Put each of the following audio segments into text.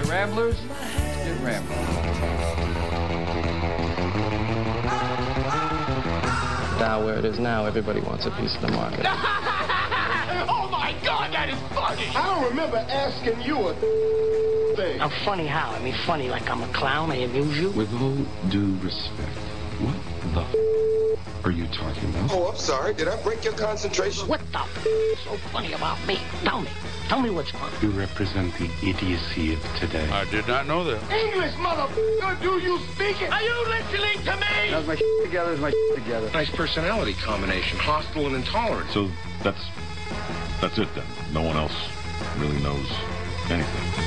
Ramblers, let's get rambling. Down where it is now, everybody wants a piece of the market. Oh my God, that is funny! I don't remember asking you a thing. I'm funny how? I mean funny like I'm a clown, I amuse you? With all due respect, what the are you talking about? Oh, I'm sorry. Did I break your concentration? What the is so funny about me? Tell me what's funny. You represent the idiocy of today. I did not know that. English, motherfucker, do you speak it? Are you listening to me? How's my together? Is my together? Nice personality combination, hostile and intolerant. So that's it then. No one else really knows anything.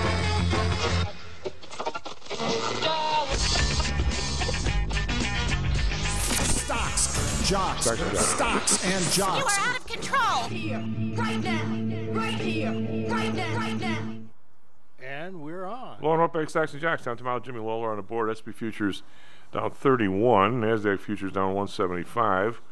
Stocks and jocks. You are out of control. Here, right now, right here, right now, right now. And we're on. Low and Northbank Stocks and Jocks. Down tomorrow, Jimmy Lawler on the board. SP futures down 31. NASDAQ futures down 175.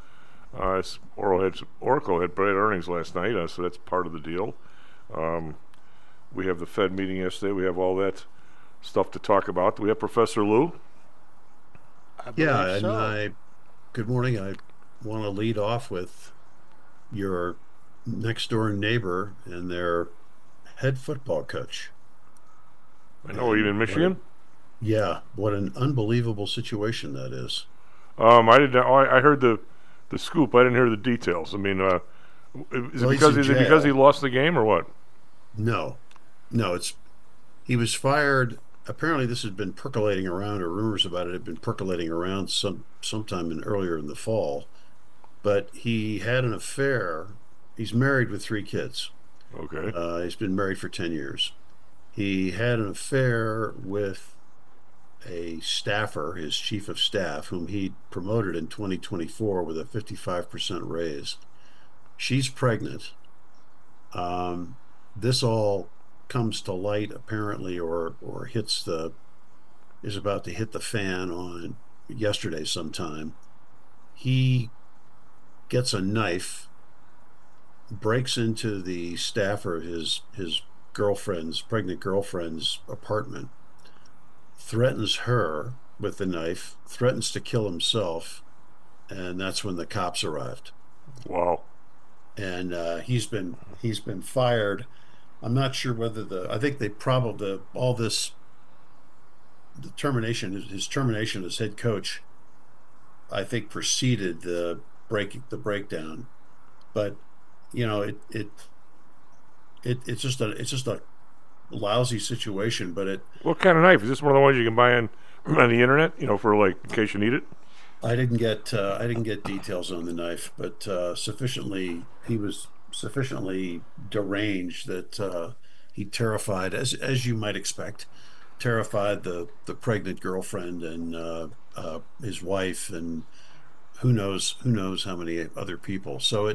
Oracle had great earnings last night, so that's part of the deal. We have the Fed meeting yesterday. We have all that stuff to talk about. Do we have Professor Lou? Yeah, and good morning. I want to lead off with your next door neighbor and their head football coach. I know, even in Michigan? What an unbelievable situation that is. I heard the scoop. I didn't hear the details. I mean, is it because he lost the game or what? No, he was fired. Apparently, this had been percolating around, or rumors about it had been percolating around sometime earlier in the fall. But he had an affair. He's married with 3 kids. Okay. He's been married for 10 years. He had an affair with a staffer, his chief of staff, whom he promoted in 2024 with a 55% raise. She's pregnant. This all comes to light apparently, or is about to hit the fan on yesterday sometime. He gets a knife, breaks into the staffer of his pregnant girlfriend's apartment, threatens her with the knife, threatens to kill himself, and that's when the cops arrived. Wow. And he's been fired. I'm not sure whether I think they probably his termination as head coach, I think, preceded the breakdown. But it's just a lousy situation. But what kind of knife is this? One of the ones you can buy on the internet, for in case you need it? I didn't get details on the knife, but he was sufficiently deranged that he terrified, as you might expect, the pregnant girlfriend and his wife, and who knows how many other people. So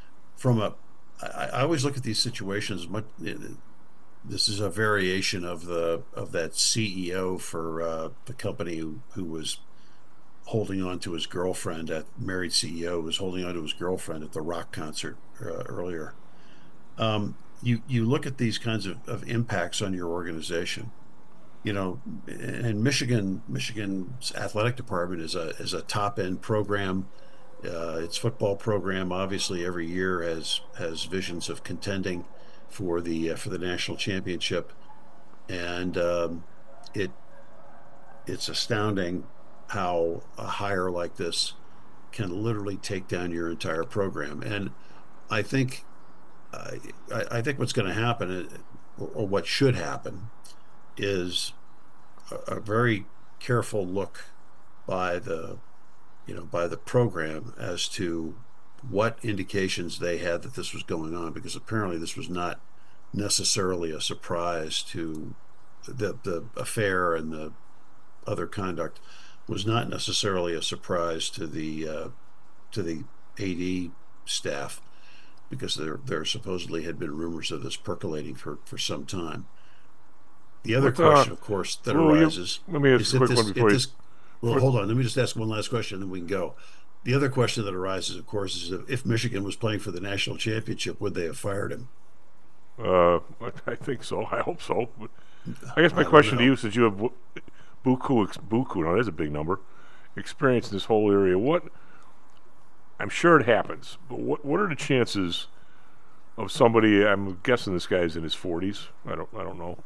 I always look at these situations. This is a variation of that CEO for the company who was holding on to his girlfriend. That married CEO was holding on to his girlfriend at the rock concert earlier. You look at these kinds of impacts on your organization. And Michigan's athletic department is a top end program. Its football program obviously every year has visions of contending for the national championship, and it's astounding how a hire like this can literally take down your entire program. And I think what's going to happen, or what should happen, is a very careful look by the program as to what indications they had that this was going on, because apparently this was not necessarily a surprise to the affair, and the other conduct was not necessarily a surprise to the AD staff, because there supposedly had been rumors of this percolating for some time. The other question, of course, that arises. Let me ask a quick one before you. Well, hold on. Let me just ask one last question, then we can go. The other question that arises, of course, is if Michigan was playing for the national championship, would they have fired him? I think so. I hope so. I guess my question to you, since you have buku, now there's a big number, experience in this whole area, I'm sure it happens, but what are the chances of somebody, I'm guessing this guy's in his 40s, I don't know.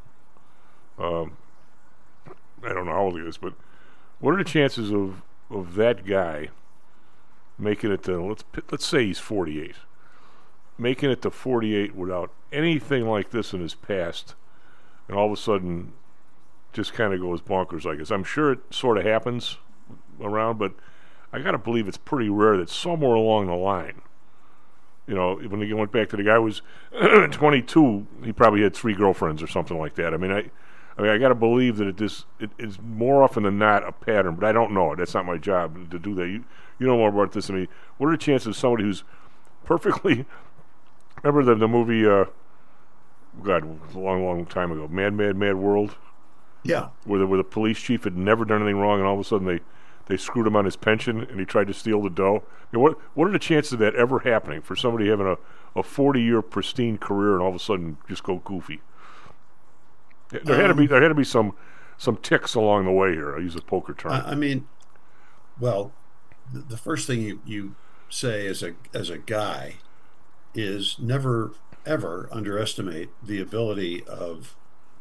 I don't know how old he is, but what are the chances of that guy making it to, let's say he's 48, making it to 48 without anything like this in his past, and all of a sudden just kind of goes bonkers like this? I'm sure it sort of happens around, but I got to believe it's pretty rare that somewhere along the line, when he went back to the guy who was 22, he probably had 3 girlfriends or something like that. I mean, I got to believe that it is more often than not a pattern, but I don't know. That's not my job to do that. You know more about this than me. What are the chances of somebody who's perfectly... Remember the movie, God, a long, long time ago, Mad World? Yeah. Where the police chief had never done anything wrong, and all of a sudden they screwed him on his pension, and he tried to steal the dough. What are the chances of that ever happening for somebody having a 40-year pristine career and all of a sudden just go goofy? There had to be some ticks along the way here. I use a poker term. I mean, well, the first thing you say as a guy is never ever underestimate the ability of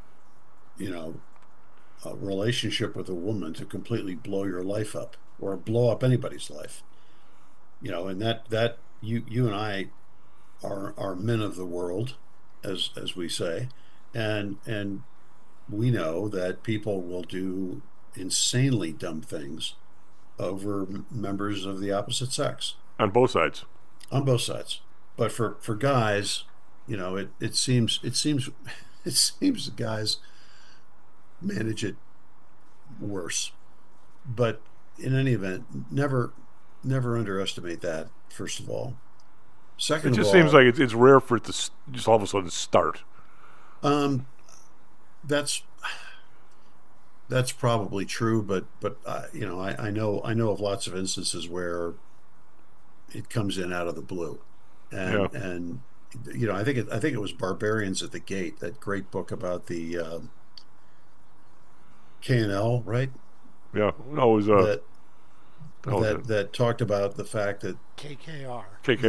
a relationship with a woman to completely blow your life up or blow up anybody's life. And that you and I are men of the world, as we say, and we know that people will do insanely dumb things over members of the opposite sex. On both sides. On both sides. But for guys, it seems guys manage it worse. But in any event, never underestimate that, first of all. Second of all, it just seems like it's rare for it to just all of a sudden start. That's probably true, but I know of lots of instances where it comes in out of the blue, and I think it was Barbarians at the Gate, that great book about the K&L, right? Yeah, no, it was that talked about the fact that KKR,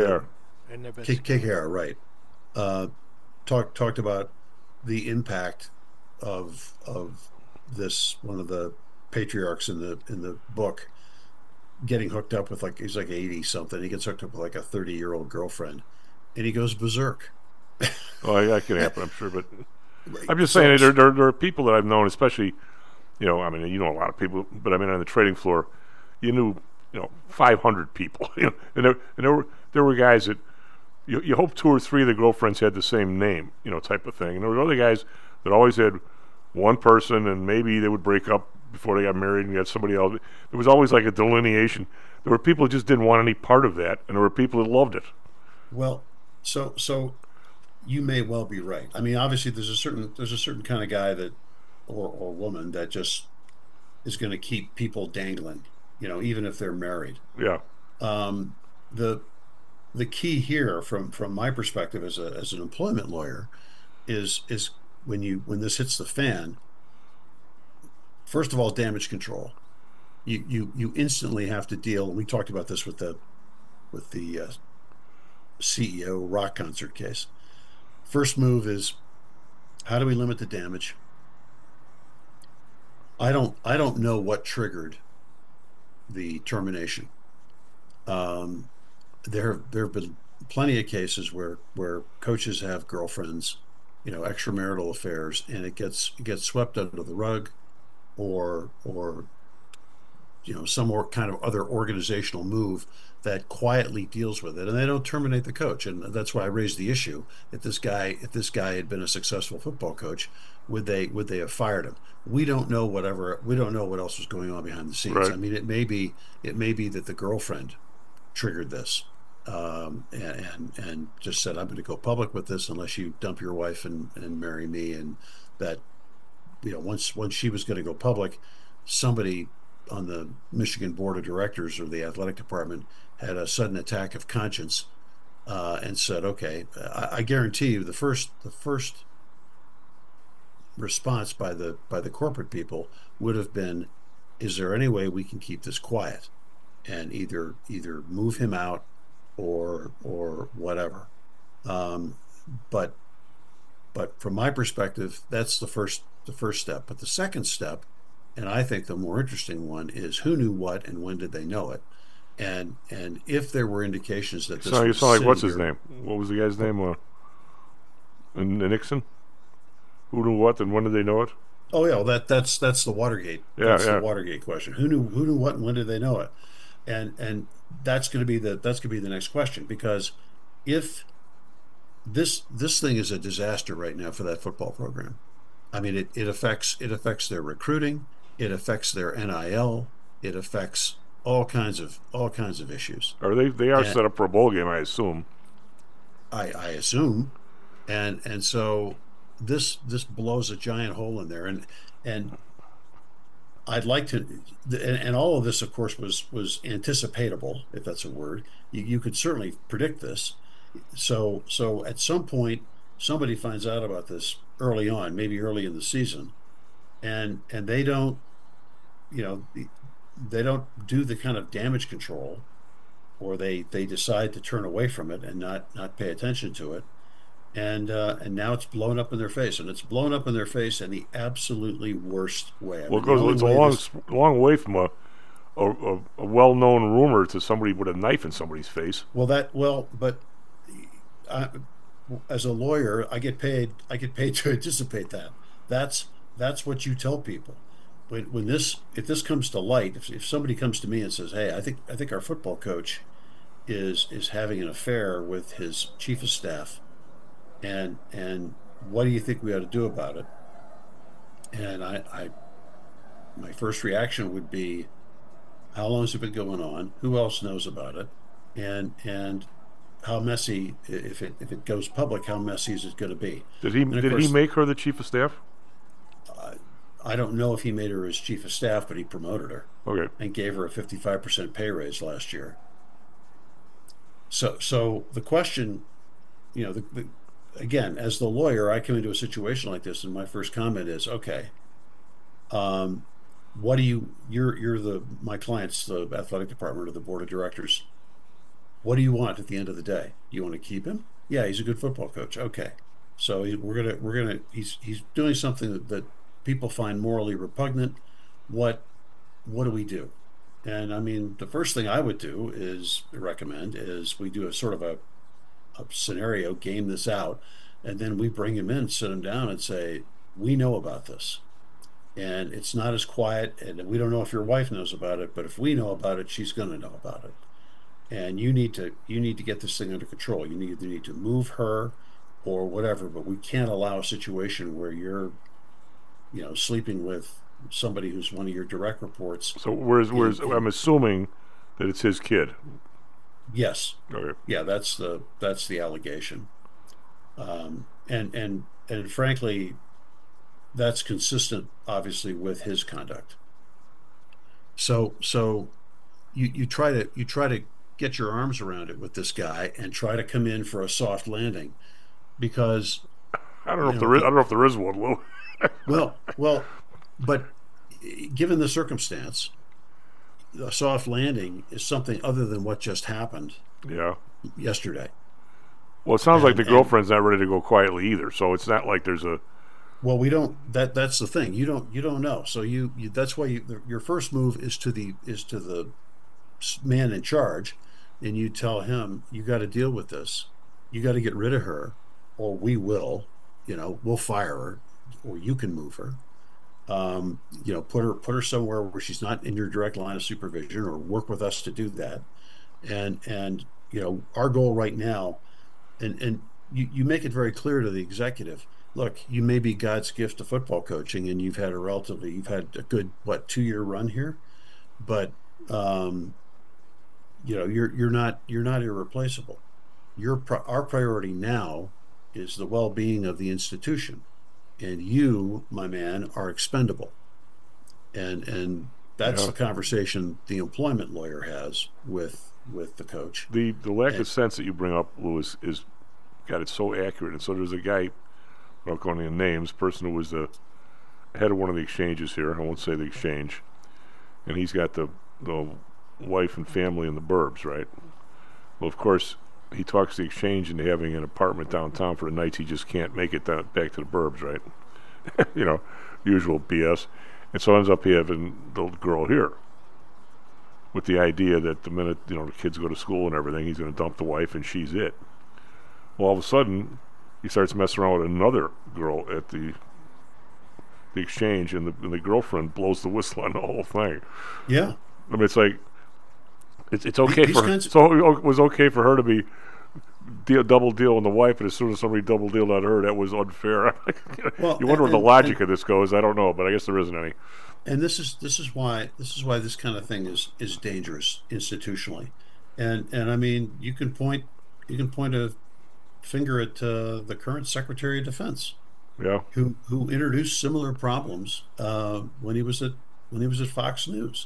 right? Talked about the impact of this, one of the patriarchs in the book, getting hooked up with, he's 80 something. He gets hooked up with a 30-year-old girlfriend, and he goes berserk. Well, that can happen, I'm sure, but I'm just saying there are people that I've known, especially, a lot of people, but on the trading floor, you knew 500 people, and there were guys that you hope 2 or 3 of the girlfriends had the same name, type of thing, and there were other guys that always had one person, and maybe they would break up before they got married and got somebody else. There was always a delineation. There were people who just didn't want any part of that, and there were people that loved it. Well, so you may well be right. Obviously there's a certain kind of guy that or woman that just is going to keep people dangling, even if they're married. Yeah. The key here from my perspective as an employment lawyer is when this hits the fan, first of all, damage control. You instantly have to deal, and we talked about this with the CEO rock concert case. First move is, how do we limit the damage? I don't know what triggered the termination. There have been plenty of cases where coaches have girlfriends, extramarital affairs, and it gets swept under the rug, or some more kind of other organizational move that quietly deals with it, and they don't terminate the coach. And that's why I raised the issue: if this guy had been a successful football coach, would they have fired him? We don't know what else was going on behind the scenes. Right. It may be that the girlfriend triggered this, and just said, I'm going to go public with this unless you dump your wife and marry me. And that, once she was going to go public, somebody on the Michigan Board of Directors or the athletic department had a sudden attack of conscience, and said, okay, I guarantee you the first response by the corporate people would have been, is there any way we can keep this quiet and either move him out or whatever. But from my perspective, that's the first step. But the second step, and I think the more interesting one, is who knew what and when did they know it? And if there were indications that this you sound like, what's his name? What was the guy's name? Nixon? Who knew what and when did they know it? Oh yeah, that's the Watergate. The Watergate question. Who knew what and when did they know it? And that's going to be the next question, because if this thing is a disaster right now for that football program. I mean, it affects their recruiting, it affects their NIL, it affects all kinds of issues. They are set up for a bowl game, I assume. I assume, and so this blows a giant hole in there, and I'd like to, and all of this, of course, was anticipatable, if that's a word. You could certainly predict this. So at some point, somebody finds out about this early on, maybe early in the season, and they don't, they don't do the kind of damage control, or they decide to turn away from it and not pay attention to it, and now it's blown up in their face, and it's blown up in their face in the absolutely worst way. It's a long way from a well-known rumor to somebody with a knife in somebody's face. But as a lawyer, I get paid to anticipate that. That's what you tell people. If this comes to light, if somebody comes to me and says, "Hey, I think our football coach is having an affair with his chief of staff, and what do you think we ought to do about it?" And my first reaction would be, how long has it been going on? Who else knows about it? And how messy, if it goes public, how messy is it going to be? Did he make her the chief of staff? I don't know if he made her his chief of staff, but he promoted her. Okay. And gave her a 55% pay raise last year. So the question, again, as the lawyer, I come into a situation like this, and my first comment is, okay, what do you're my client's the athletic department or the board of directors. What do you want at the end of the day? You want to keep him? Yeah, he's a good football coach. Okay, so he's doing something that people find morally repugnant. What do we do? And I mean, the first thing I would do recommend is we do a sort of a scenario, game this out, and then we bring him in, sit him down, and say, we know about this, and it's not as quiet, and we don't know if your wife knows about it, but if we know about it, she's going to know about it. And you need to get this thing under control. You need to move her or whatever, but we can't allow a situation where you're, sleeping with somebody who's one of your direct reports. So where's I'm assuming that it's his kid. Yes. Okay. Yeah, that's the allegation. And frankly, that's consistent, obviously, with his conduct. So you try to get your arms around it with this guy and try to come in for a soft landing, because I don't know if there is one, Lou. well, but given the circumstance, a soft landing is something other than what just happened. Yeah. Yesterday. Well, it sounds like the girlfriend's not ready to go quietly either. So it's not like there's a. Well, we don't. That's the thing. You don't know. So you that's why your first move is to the man in charge, and you tell him, you got to deal with this. You got to get rid of her, or we will. We'll fire her, or you can move her. Put her somewhere where she's not in your direct line of supervision, or work with us to do that. And our goal right now, and you make it very clear to the executive. Look, you may be God's gift to football coaching, and you've had a good 2-year run here, but you're not irreplaceable. Our priority now is the well-being of the institution, and you, my man, are expendable. And that's the conversation the employment lawyer has with the coach. The lack of sense that you bring up, Lewis, is God, it's so accurate. And so there's a guy without going into names, person who was the head of one of the exchanges here. I won't say the exchange. And he's got the wife and family in the burbs, right? Well, of course, he talks the exchange into having an apartment downtown for the nights he just can't make it back to the burbs, right? Usual BS. And so ends up having the girl here with the idea that the minute, the kids go to school and everything, he's going to dump the wife and she's it. Well, all of a sudden, he starts messing around with another girl at the exchange, and the girlfriend blows the whistle on the whole thing. Yeah. I mean, it's like, it's okay for her. So it was okay for her to be double dealing the wife, but as soon as somebody double dealed on her, that was unfair. You wonder where the logic of this goes. I don't know, but I guess there isn't any. And this is why this kind of thing is dangerous institutionally, and I mean you can point a finger at the current Secretary of Defense, yeah, who introduced similar problems when he was at Fox News.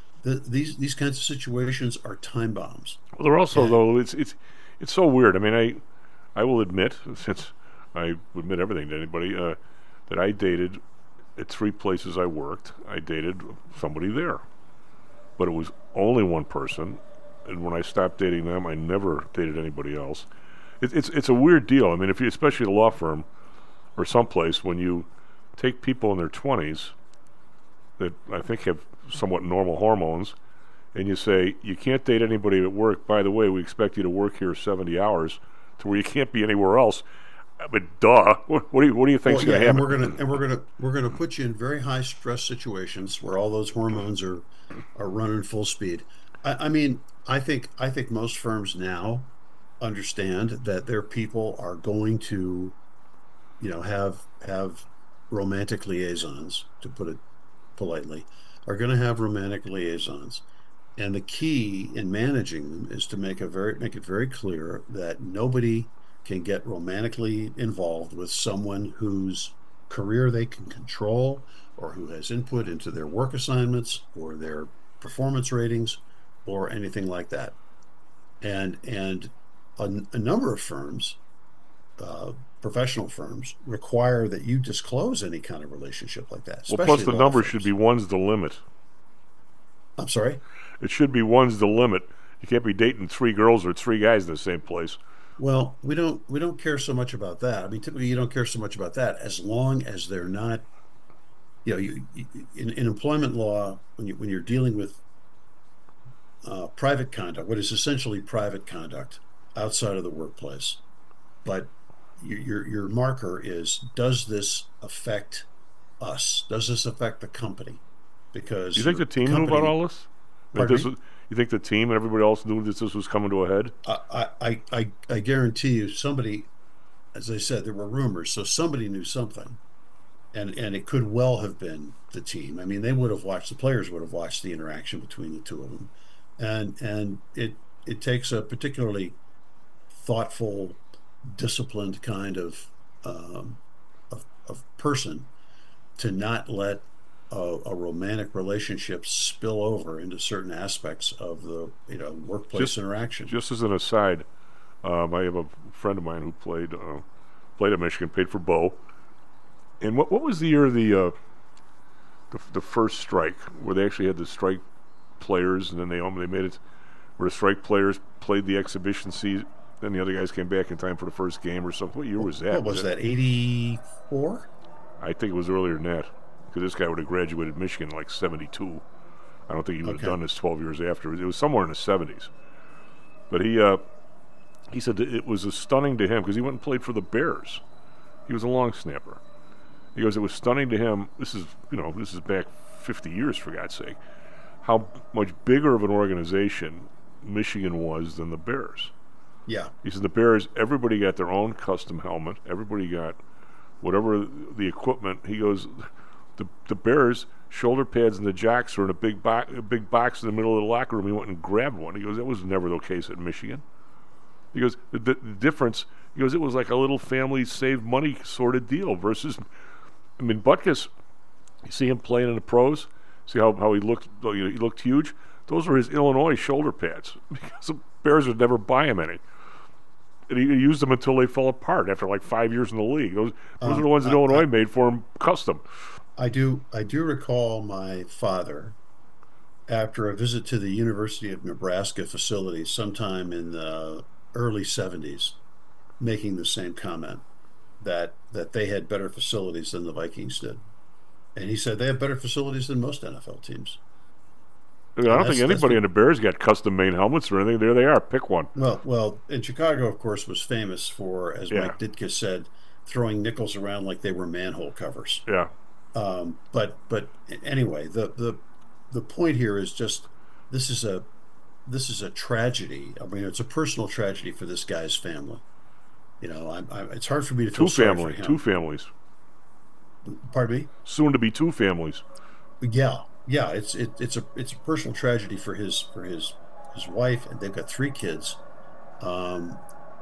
These kinds of situations are time bombs. Well, they're also though it's so weird. I mean, I will admit, since I admit everything to anybody, that I dated at 3 places I worked. I dated somebody there, but it was only one person. And when I stopped dating them, I never dated anybody else. It's a weird deal. I mean, if you, especially at a law firm or someplace, when you take people in their 20s that I think have somewhat normal hormones, and you say you can't date anybody at work. By the way, we expect you to work here 70 hours, to where you can't be anywhere else. But duh, what do you think's going to happen? And we're gonna put you in very high stress situations where all those hormones are running full speed. I mean, I think most firms now understand that their people are going to, have romantic liaisons, to put it politely, are going to have romantic liaisons. And the key in managing them is to make it very clear that nobody can get romantically involved with someone whose career they can control, or who has input into their work assignments or their performance ratings or anything like that. And a number of firms, professional firms, require that you disclose any kind of relationship like that. Well, plus the number should be one's the limit. I'm sorry? It should be one's the limit. You can't be dating 3 girls or 3 guys in the same place. Well, we don't care so much about that. I mean, typically you don't care so much about that as long as they're not, in employment law, when you're dealing with private conduct, what is essentially private conduct outside of the workplace, but your marker is, does this affect us? Does this affect the company? Because you think the team knew about all this? You think the team and everybody else knew that this was coming to a head? I guarantee you, somebody, as I said, there were rumors, so somebody knew something, and it could well have been the team. I mean, the players would have watched the interaction between the two of them, and it takes a particularly thoughtful, disciplined kind of person to not let a romantic relationship spill over into certain aspects of the workplace interaction. Just as an aside, I have a friend of mine who played at Michigan, played for Bo. And what was the year of the first strike, where they actually had the strike players, and then they made it where the strike players played the exhibition season, then the other guys came back in time for the first game or something. What year was that? What was that, 84? I think it was earlier than that, because this guy would have graduated Michigan in like 72. I don't think he would have done this 12 years after. It was somewhere in the 70s. But he said that it was stunning to him, because he went and played for the Bears. He was a long snapper. He goes, it was stunning to him. This is back 50 years, for God's sake, how much bigger of an organization Michigan was than the Bears. Yeah. He said the Bears, everybody got their own custom helmet. Everybody got whatever the equipment. He goes, the Bears, shoulder pads and the jocks were in a big box in the middle of the locker room. He went and grabbed one. He goes, that was never the case at Michigan. He goes, the difference, he goes, it was like a little family save money sort of deal versus, I mean, Butkus, you see him playing in the pros, see how he looked, he looked huge. Those were his Illinois shoulder pads, because the Bears would never buy him any. And he used them until they fell apart after like 5 years in the league. Those are the ones that Illinois made for him custom. I do recall my father, after a visit to the University of Nebraska facility sometime in the early 70s, making the same comment that they had better facilities than the Vikings did. And he said they have better facilities than most NFL teams. I don't think anybody in the Bears got custom-made helmets or anything. There they are. Pick one. Well, in Chicago, of course, was famous for, as Mike Ditka said, throwing nickels around like they were manhole covers. Yeah. But anyway, the point here is just this is a tragedy. I mean, it's a personal tragedy for this guy's family. You know, it's hard for me to feel sorry for him. Two families. Pardon me? Soon to be two families. Yeah. It's a personal tragedy for his wife, and they've got 3 kids, and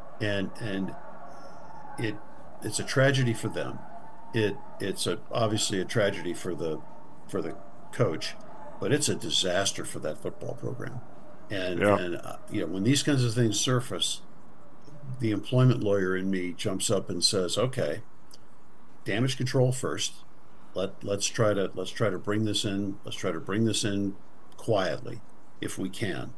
it's a tragedy for them. It's obviously a tragedy for the coach, but it's a disaster for that football program. And you know, when these kinds of things surface, the employment lawyer in me jumps up and says, "Okay, damage control first. Let's try to bring this in. Let's try to bring this in quietly, if we can."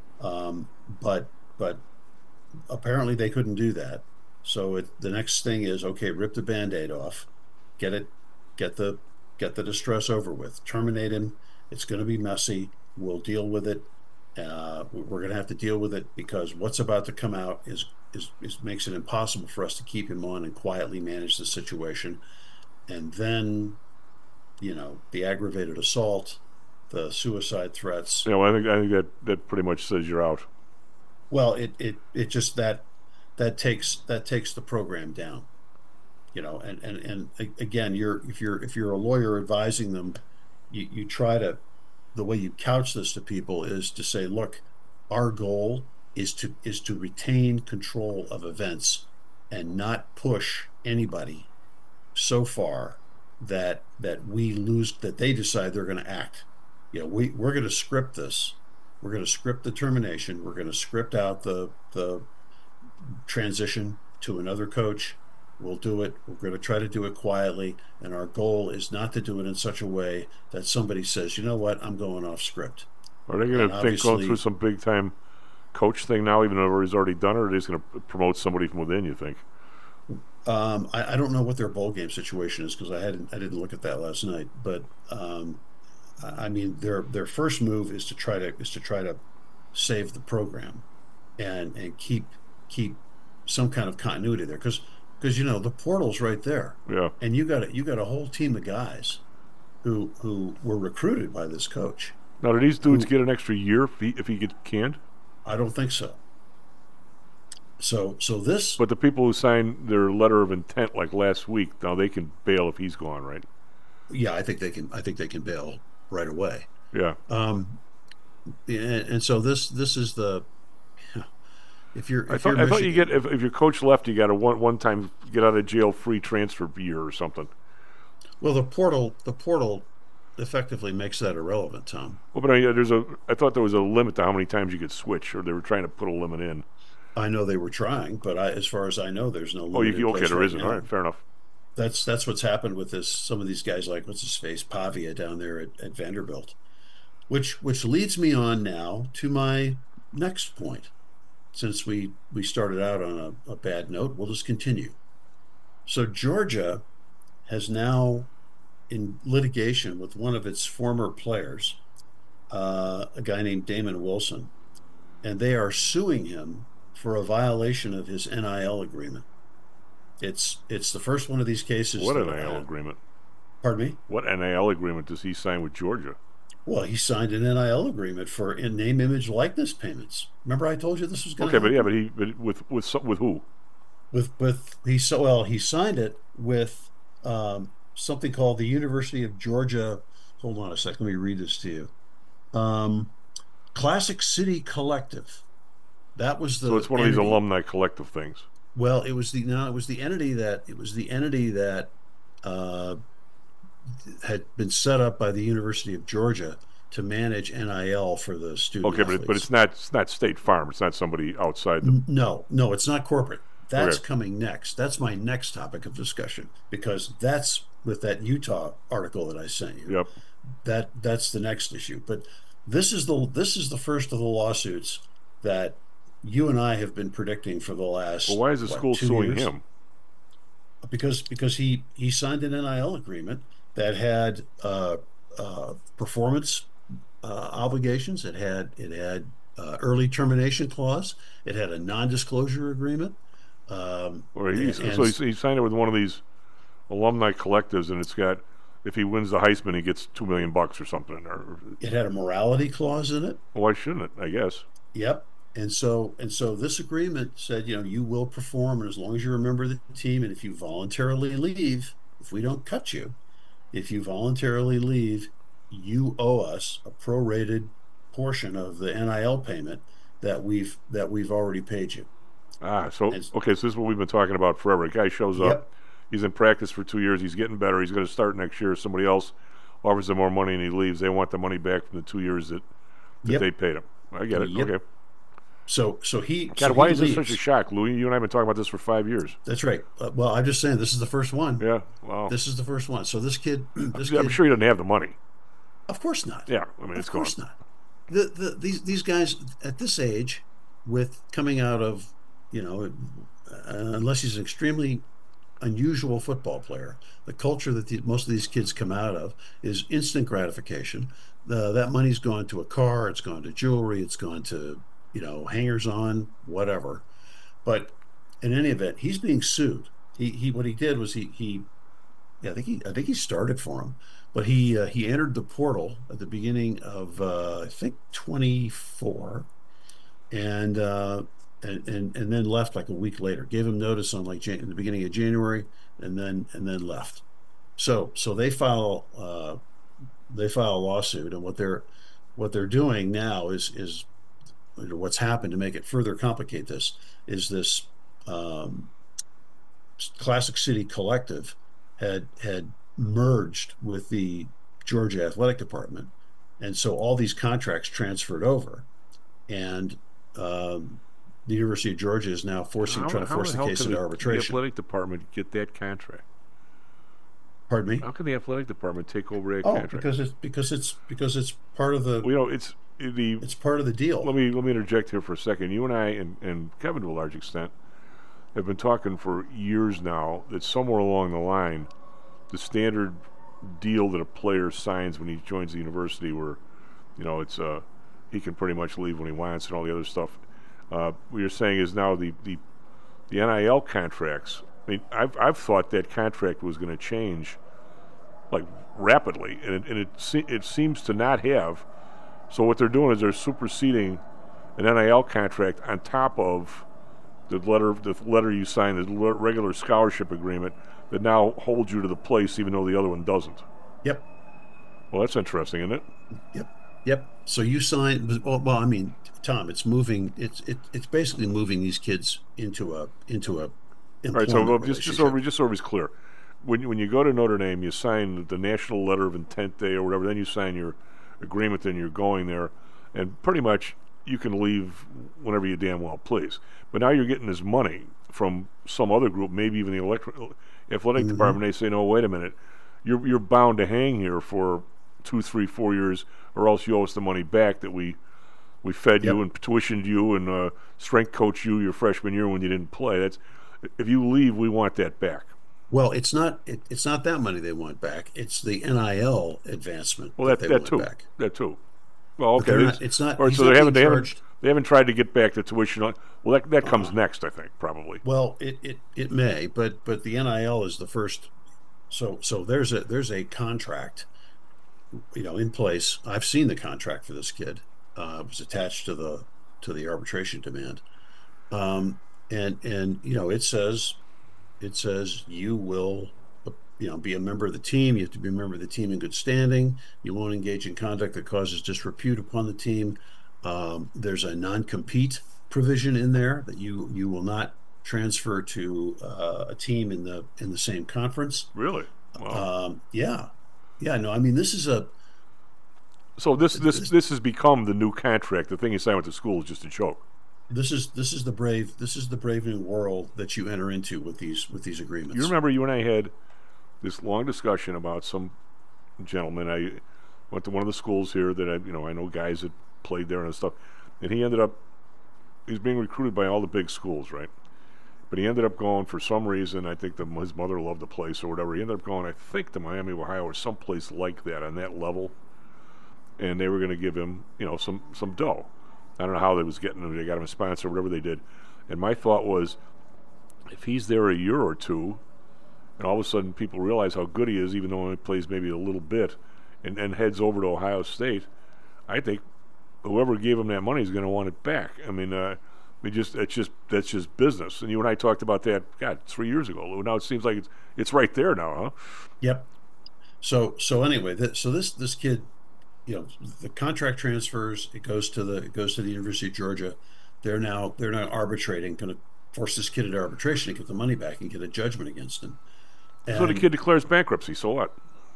But apparently they couldn't do that. So the next thing is, okay, rip the Band-Aid off, get the distress over with, terminate him. It's going to be messy. We'll deal with it. We're going to have to deal with it because what's about to come out is makes it impossible for us to keep him on and quietly manage the situation. And then, you know, the aggravated assault, the suicide threats. Yeah, well, I think that pretty much says you're out. Well, it just that takes the program down, you know. And again, if you're a lawyer advising them, you try to, the way you couch this to people is to say, look, our goal is to retain control of events and not push anybody so far that we lose, that they decide they're going to act. You know, we're going to script this. We're going to script the termination. We're going to script out the transition to another coach. We'll do it. We're going to try to do it quietly, and our goal is not to do it in such a way that somebody says, you know what, I'm going off script. Are they going to think going through some big time coach thing now, even though he's already done it, or are they just going to promote somebody from within, you think? I don't know what their bowl game situation is because I didn't look at that last night. But I mean, their first move is to try to save the program and keep some kind of continuity there because you know the portal's right there. Yeah. And you got a whole team of guys who were recruited by this coach. Now, do these dudes get an extra year if he gets canned? I don't think so. So this. But the people who signed their letter of intent like last week, now they can bail if he's gone, right? Yeah, I think they can bail right away. Yeah. And so this is the. I thought you get if your coach left, you got a one time get out of jail free transfer year or something. Well, the portal effectively makes that irrelevant, Tom. Well, but I thought there was a limit to how many times you could switch, or they were trying to put a limit in. I know they were trying, but as far as I know, there's no limit. Okay, there isn't. All right, fair enough. That's what's happened with this. Some of these guys, like what's his face, Pavia down there at Vanderbilt, which leads me on now to my next point. Since we started out on a bad note, we'll just continue. So Georgia has now in litigation with one of its former players, a guy named Damon Wilson, and they are suing him for a violation of his NIL agreement. It's the first one of these cases. What NIL agreement? Pardon me? What NIL agreement does he sign with Georgia? Well, he signed an NIL agreement for name, image, likeness payments. Remember, I told you this was going to happen? Okay, but with who? He signed it with something called the University of Georgia. Hold on a sec. Let me read this to you. Classic City Collective. That was the. So it's one of these alumni collective things. Well, it was the entity that had been set up by the University of Georgia to manage NIL for the student. Okay, athletes. but it's not State Farm. It's not somebody outside the. No, it's not corporate. That's coming next. That's my next topic of discussion, because that's with that Utah article that I sent you. Yep. That's the next issue. But this is the first of the lawsuits that you and I have been predicting for the last. Well, why is the school suing him? Because he signed an NIL agreement that had performance obligations. It had early termination clause. It had a non-disclosure agreement. So he signed it with one of these alumni collectives, and it's got, if he wins the Heisman, he gets $2 million or something. Or it had a morality clause in it. Well, why shouldn't it? I guess. Yep. And so this agreement said, you will perform as long as you're a member of the team, and if you voluntarily leave, if we don't cut you, if you voluntarily leave, you owe us a prorated portion of the NIL payment that we've already paid you. So this is what we've been talking about forever. A guy shows up, he's in practice for 2 years, he's getting better, he's going to start next year. Somebody else offers him more money and he leaves. They want the money back from the 2 years that they paid him. I get it. Yep. Okay. So he. God, why is this such a shock, Louis? You and I have been talking about this for 5 years. That's right. Well, I'm just saying this is the first one. Yeah. Wow. This is the first one. So this kid. I'm sure he doesn't have the money. Of course not. Yeah. I mean, of course not. These guys at this age, with coming out of, unless he's an extremely unusual football player, the culture that most of these kids come out of is instant gratification. That money's gone to a car, it's gone to jewelry, it's gone to hangers on, whatever. But in any event, he's being sued. He what he did was I think he started for him, but he entered the portal at the beginning of I think 24, and then left like a week later. Gave him notice on in the beginning of January, and then left. So they file a lawsuit, and what they're doing now is what's happened to make it further complicate this is this Classic City Collective had merged with the Georgia Athletic Department, and so all these contracts transferred over, and the University of Georgia is now trying to force the case into arbitration. The athletic department get that contract? Pardon me? How can the athletic department take over that contract? Because it's part of the. It's part of the deal. Let me interject here for a second. You and I and Kevin, to a large extent, have been talking for years now that somewhere along the line, the standard deal that a player signs when he joins the university, where it's he can pretty much leave when he wants and all the other stuff. What you're saying is now the NIL contracts. I mean, I've thought that contract was going to change like rapidly, and it seems to not have. So what they're doing is they're superseding an NIL contract on top of the letter you signed, the regular scholarship agreement that now holds you to the place, even though the other one doesn't. Yep. Well, that's interesting, isn't it? Yep. So you sign. Well, I mean, Tom, it's moving. It's basically moving these kids into a. All right. So just so everybody's clear, when you go to Notre Dame, you sign the National Letter of Intent Day or whatever. Then you sign your agreement, then you're going there, and pretty much you can leave whenever you damn well please. But now you're getting this money from some other group, maybe even the athletic department. They say, no, wait a minute, you're bound to hang here for 2, 3, 4 years, or else you owe us the money back that we fed you and tuitioned you and strength coached you your freshman year when you didn't play. That's, if you leave, we want that back. Well, it's not that money they want back. It's the NIL advancement. Well, that too. Back. That too. Well, okay. It's not. All right, so they haven't tried to get back the tuition. Well, that comes next, I think, probably. Well, it may, but the NIL is the first. So there's a contract, in place. I've seen the contract for this kid. It was attached to the arbitration demand, and it says you will be a member of the team. You have to be a member of the team in good standing. You won't engage in conduct that causes disrepute upon the team. There's a non-compete provision in there that you will not transfer to a team in the same conference. Really? Wow. Yeah. No, I mean, this is So this has become the new contract. The thing you sign with the school is just a joke. This is the brave new world that you enter into with these agreements. You remember you and I had this long discussion about some gentleman. I went to one of the schools here that I know guys that played there and stuff, and he was being recruited by all the big schools, right? But he ended up going for some reason. I think his mother loved the place or whatever. He ended up going, I think, to Miami, Ohio, or someplace like that on that level, and they were going to give him, some dough. I don't know how they was getting him. They got him a sponsor, whatever they did. And my thought was, if he's there a year or two, and all of a sudden people realize how good he is, even though he plays maybe a little bit, and heads over to Ohio State, I think whoever gave him that money is going to want it back. I mean, that's just business. And you and I talked about that, 3 years ago. Now it seems like it's right there now, huh? Yep. So anyway, this kid, the contract transfers. It goes to the University of Georgia. They're now arbitrating, going to force this kid into arbitration to get the money back and get a judgment against him. And, so the kid declares bankruptcy. So what?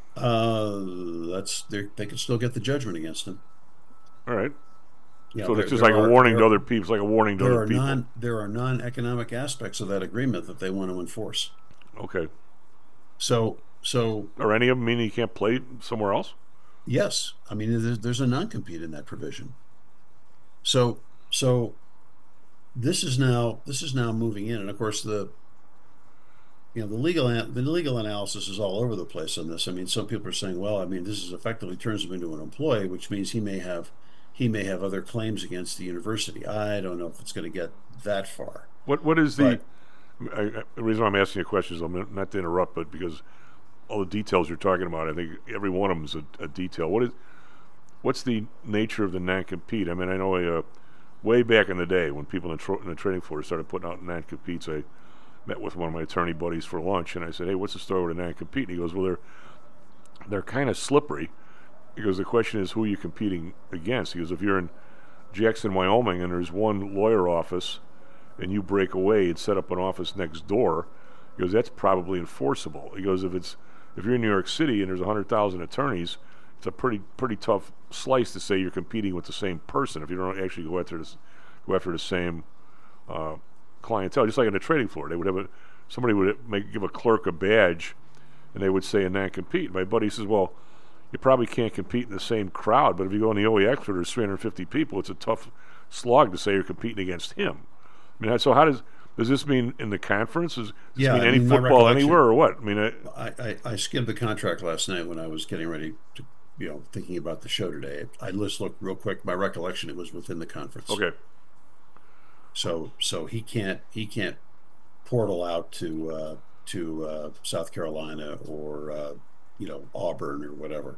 They can still get the judgment against him. All right. So it's just like a warning to other people. It's like a warning to other people. There are non-economic aspects of that agreement that they want to enforce. Okay. So are any of them meaning he can't play somewhere else? Yes. I mean, there's a non-compete in that provision. So this is now moving in, and of course the legal analysis is all over the place on this. I mean, some people are saying, well, I mean, this is effectively turns him into an employee, which means he may have other claims against the university. I don't know if it's going to get that far. What is the reason why I'm asking you questions? I'm not to interrupt, but because all the details you're talking about, I think every one of them is a detail. What's the nature of the non-compete? I mean, I know way back in the day when people in the trading floor started putting out non-competes, I met with one of my attorney buddies for lunch, and I said, hey, what's the story with a non-compete? And he goes, well, they're kind of slippery. He goes, the question is who are you competing against? He goes, if you're in Jackson, Wyoming, and there's one lawyer office, and you break away and set up an office next door, he goes, that's probably enforceable. He goes, if you're in New York City and there's 100,000 attorneys, it's a pretty tough slice to say you're competing with the same person if you don't actually go after the same clientele. Just like on the trading floor, they would have somebody would give a clerk a badge, and they would say a non-compete. My buddy says, well, you probably can't compete in the same crowd, but if you go in the OEX where there's 350 people, it's a tough slog to say you're competing against him. I mean, so how does this mean in the conference? Does this mean any football anywhere or what? I mean, I skimmed the contract last night when I was getting ready to, thinking about the show today. I just looked real quick. My recollection, it was within the conference. Okay. So he can't portal out to South Carolina or Auburn or whatever.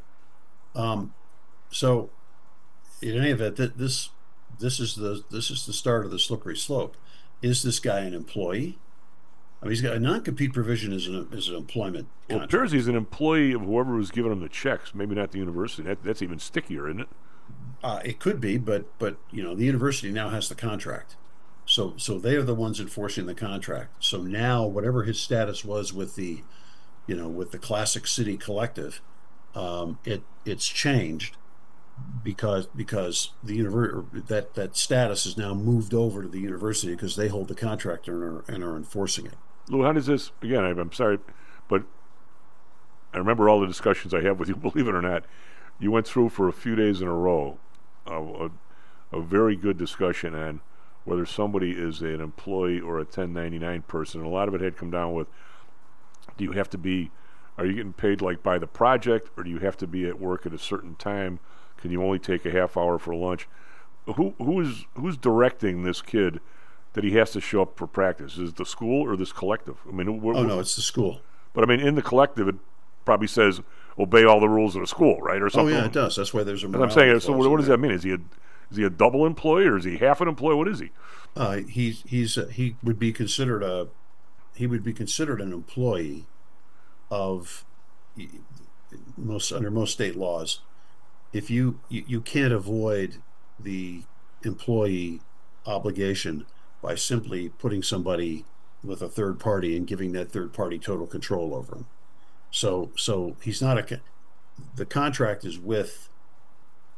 So in any event, this is the start of the slippery slope. Is this guy an employee? I mean, he's got a non-compete provision as an employment contract. Well, it appears he's an employee of whoever was giving him the checks. Maybe not the university. That's even stickier, isn't it? It could be, but the university now has the contract, so they are the ones enforcing the contract. So now, whatever his status was with the Classic City Collective, it's changed because the that status is now moved over to the university because they hold the contract and are enforcing it. Lou, how does this, again, I'm sorry, but I remember all the discussions I have with you, believe it or not. You went through for a few days in a row a very good discussion on whether somebody is an employee or a 1099 person. And a lot of it had come down with, are you getting paid like by the project, or do you have to be at work at a certain time? Can you only take a half hour for lunch? Who's directing this kid that he has to show up for practice? Is it the school or this collective? I mean, no, it's the school. But I mean, in the collective, it probably says obey all the rules of the school, right, or something. Oh yeah, it does. That's why there's a. I'm saying. So what does that mean? Is he a double employee, or is he half an employee? What is he? He would be considered an employee of under most state laws. If you can't avoid the employee obligation by simply putting somebody with a third party and giving that third party total control over him. So he's not the contract is with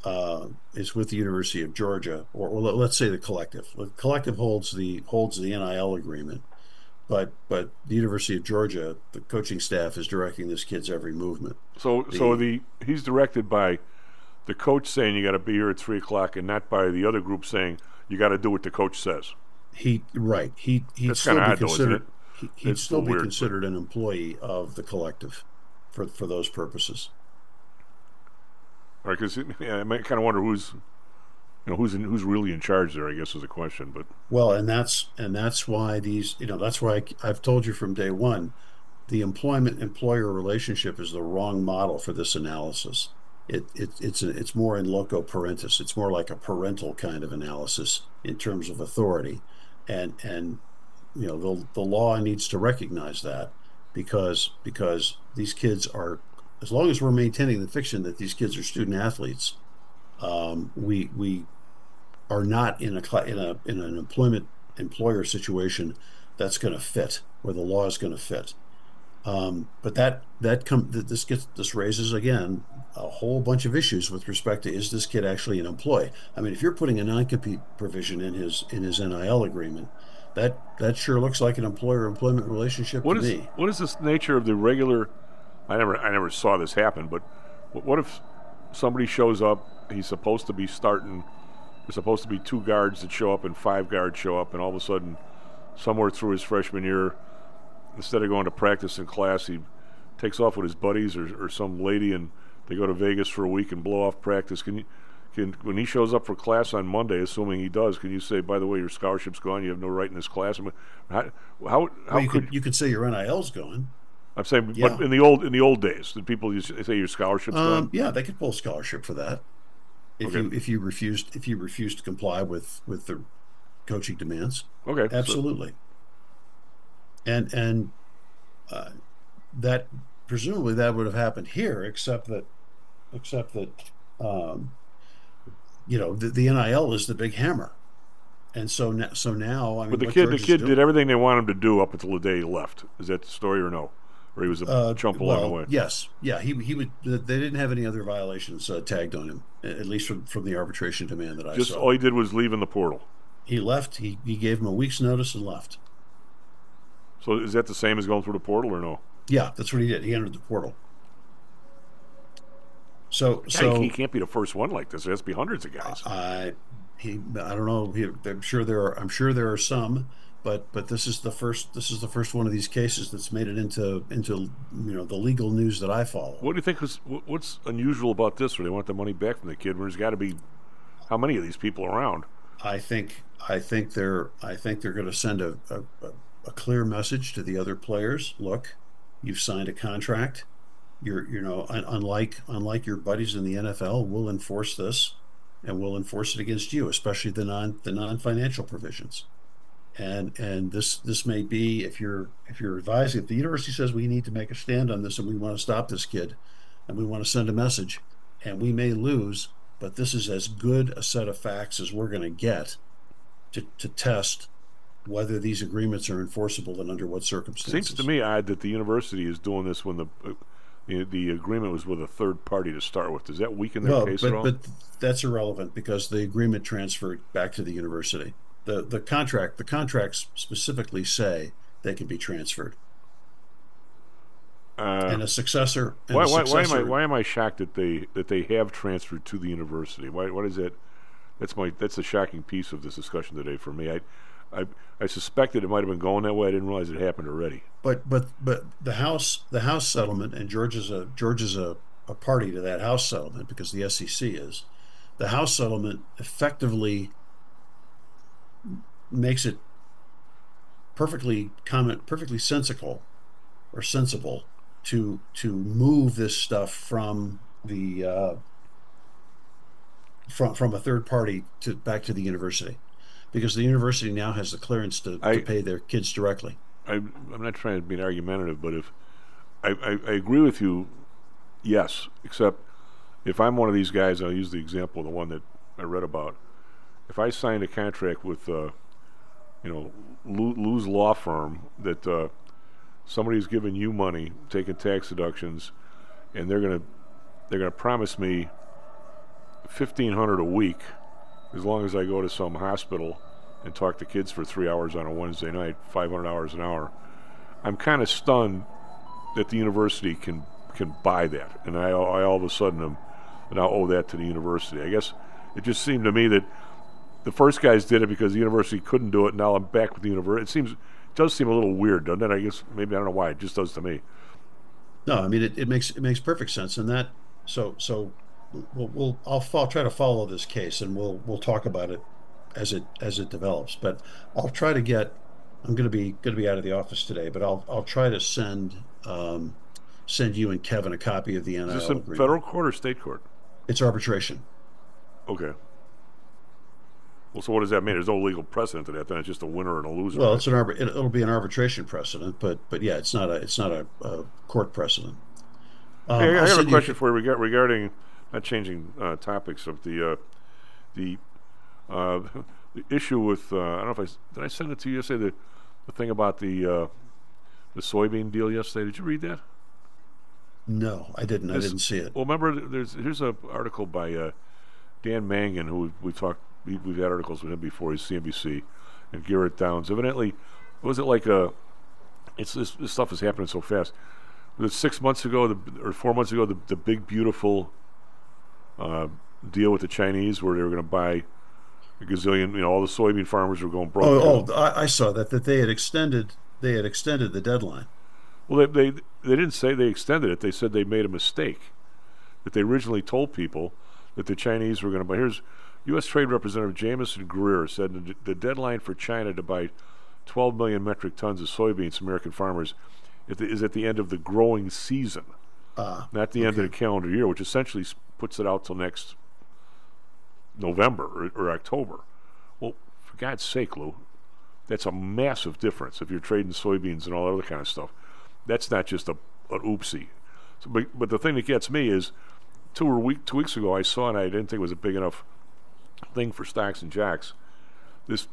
is with the University of Georgia, or let's say the collective. The collective holds the NIL agreement, but the University of Georgia, the coaching staff is directing this kid's every movement. So he's directed by the coach saying you got to be here at 3:00, and not by the other group saying you got to do what the coach says. He'd That's still kind be of odd, though, isn't it? He'd still be considered an employee of the collective for those purposes. All right, because I might kind of wonder who's really in charge there, I guess, is the question. But well, and that's why that's why I've told you from day one, the employer relationship is the wrong model for this analysis. It's more in loco parentis. It's more like a parental kind of analysis in terms of authority, and the law needs to recognize that because these kids are, as long as we're maintaining the fiction that these kids are student athletes, we are not in an employer situation that's going to fit, where the law is going to fit. But this raises again a whole bunch of issues with respect to, is this kid actually an employee? I mean, if you're putting a non-compete provision in his NIL agreement, that sure looks like an employer-employment relationship to me. What is this nature of the regular? I never saw this happen, but what if somebody shows up? He's supposed to be starting. There's supposed to be 2 guards that show up and 5 guards show up, and all of a sudden, somewhere through his freshman year, instead of going to practice in class, he takes off with his buddies or some lady, and they go to Vegas for a week and blow off practice. When he shows up for class on Monday, assuming he does, can you say, by the way, your scholarship's gone, you have no right in this class? You could say your NIL's gone. I'm saying, yeah. But in the old days, did people say your scholarship's gone? Yeah, they could pull a scholarship for that if you refused to comply with the coaching demands. Okay, absolutely. And that presumably that would have happened here, except that the NIL is the big hammer, and so now I mean. But the kid did everything they wanted him to do up until the day he left. Is that the story or no? Or he was a chump along the way? Yes, yeah. He would. They didn't have any other violations tagged on him, at least from the arbitration demand that I saw. All he did was leave in the portal. He left. He gave him a week's notice and left. So is that the same as going through the portal or no? Yeah, that's what he did. He entered the portal. So he can't be the first one like this. There has to be hundreds of guys. I don't know. I'm sure there are some, but this is the first one of these cases that's made it into the legal news that I follow. What do you think what's unusual about this? Where they want the money back from the kid? Where there's got to be how many of these people around? I think they're going to send a clear message to the other players. Look, you've signed a contract. Unlike your buddies in the NFL, we'll enforce this, and we'll enforce it against you, especially the non-financial provisions. And this may be, if you're advising, if the university says we need to make a stand on this and we want to stop this kid, and we want to send a message, and we may lose, but this is as good a set of facts as we're going to get to test whether these agreements are enforceable and under what circumstances. Seems to me odd that the university is doing this when the agreement was with a third party to start with. Does that weaken their case at all? But that's irrelevant because the agreement transferred back to the university. The contracts specifically say they can be transferred. And a successor. Why am I shocked that they have transferred to the university? What is that? That's the shocking piece of this discussion today for me. I suspected it might have been going that way. I didn't realize it happened already. But the House settlement, and George is a party to that House settlement because the SEC is. The House settlement effectively makes it perfectly sensible to move this stuff from the from a third party back to the university. Because the university now has the clearance to pay their kids directly. I'm not trying to be argumentative, but if I agree with you, yes. Except if I'm one of these guys, I'll use the example of the one that I read about. If I signed a contract with, Lou's law firm that somebody's giving you money, taking tax deductions, and they're gonna promise me $1,500 a week, as long as I go to some hospital and talk to kids for 3 hours on a Wednesday night, $500 an hour. I'm kind of stunned that the university can buy that, and I all of a sudden now owe that to the university. I guess it just seemed to me that the first guys did it because the university couldn't do it. Now I'm back with the university. It does seem a little weird, doesn't it? I guess maybe I don't know why. It just does to me. No, I mean it makes perfect sense, and that so I'll try to follow this case, and we'll talk about it as it develops. But I'll try to get. I'm going to be out of the office today, but I'll try to send you and Kevin a copy of the NIL agreement. Is this in federal court or state court? It's arbitration. Okay. Well, so what does that mean? There's no legal precedent to that. Then it's just a winner and a loser. Well, it's it'll be an arbitration precedent, but yeah, it's not a court precedent. Hey, I have a question for you regarding not changing topics of the issue with I don't know if did I send it to you yesterday, the thing about the soybean deal yesterday. Did you read that? No, I didn't. I didn't see it. Well, remember, here's an article by Dan Mangan, who we've had articles with him before. He's CNBC, and Garrett Downs. Evidently, was it like this stuff is happening so fast. Was it 6 months ago or 4 months ago, the big beautiful deal with the Chinese where they were going to buy a gazillion, all the soybean farmers were going broke. I saw that they had extended the deadline. Well, they didn't say they extended it. They said they made a mistake, that they originally told people that the Chinese were going to buy. Here's U.S. Trade Representative Jamison Greer said the deadline for China to buy 12 million metric tons of soybeans from American farmers is at the end of the growing season, not the end of the calendar year, which essentially puts it out till next November or October. Well, for God's sake, Lou, that's a massive difference if you're trading soybeans and all that other kind of stuff. That's not just an oopsie. So, but the thing that gets me is 2 weeks ago I saw, and I didn't think it was a big enough thing for Stocks and Jocks, this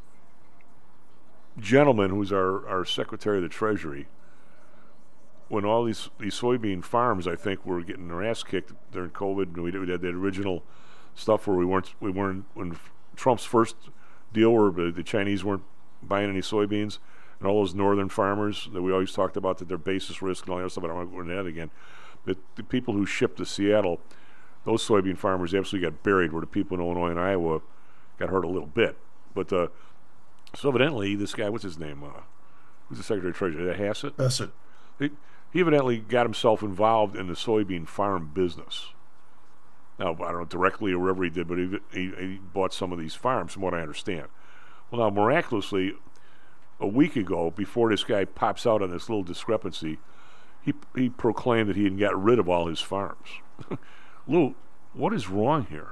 gentleman who's our Secretary of the Treasury, when all these soybean farms, I think, were getting their ass kicked during COVID, and we had that original stuff where we weren't when Trump's first deal where the Chinese weren't buying any soybeans, and all those northern farmers that we always talked about, that their basis risk and all that stuff. I don't want to go into that again. But the people who shipped to Seattle, those soybean farmers absolutely got buried, where the people in Illinois and Iowa got hurt a little bit. But so evidently, this guy, what's his name? Who's the Secretary of Treasury? Hassett? Hassett. He evidently got himself involved in the soybean farm business. Now, I don't know directly or wherever he did, but he bought some of these farms, from what I understand. Well, now, miraculously, a week ago, before this guy pops out on this little discrepancy, he proclaimed that he had got rid of all his farms. Lou, what is wrong here?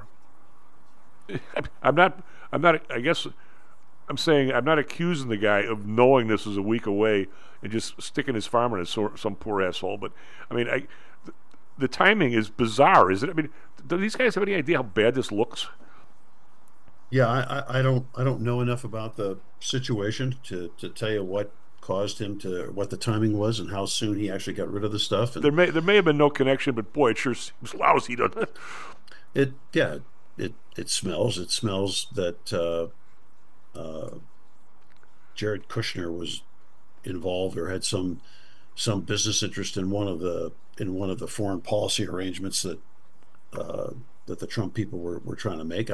I'm not. I guess I'm saying I'm not accusing the guy of knowing this is a week away and just sticking his farm in some poor asshole. But I mean, the timing is bizarre, isn't it? I mean, do these guys have any idea how bad this looks? Yeah, I don't know enough about the situation to tell you what caused him what the timing was and how soon he actually got rid of the stuff. And there may have been no connection, but boy, it sure seems lousy, doesn't it? It smells. It smells that Jared Kushner was involved or had some business interest in one of the foreign policy arrangements that the Trump people were trying to make.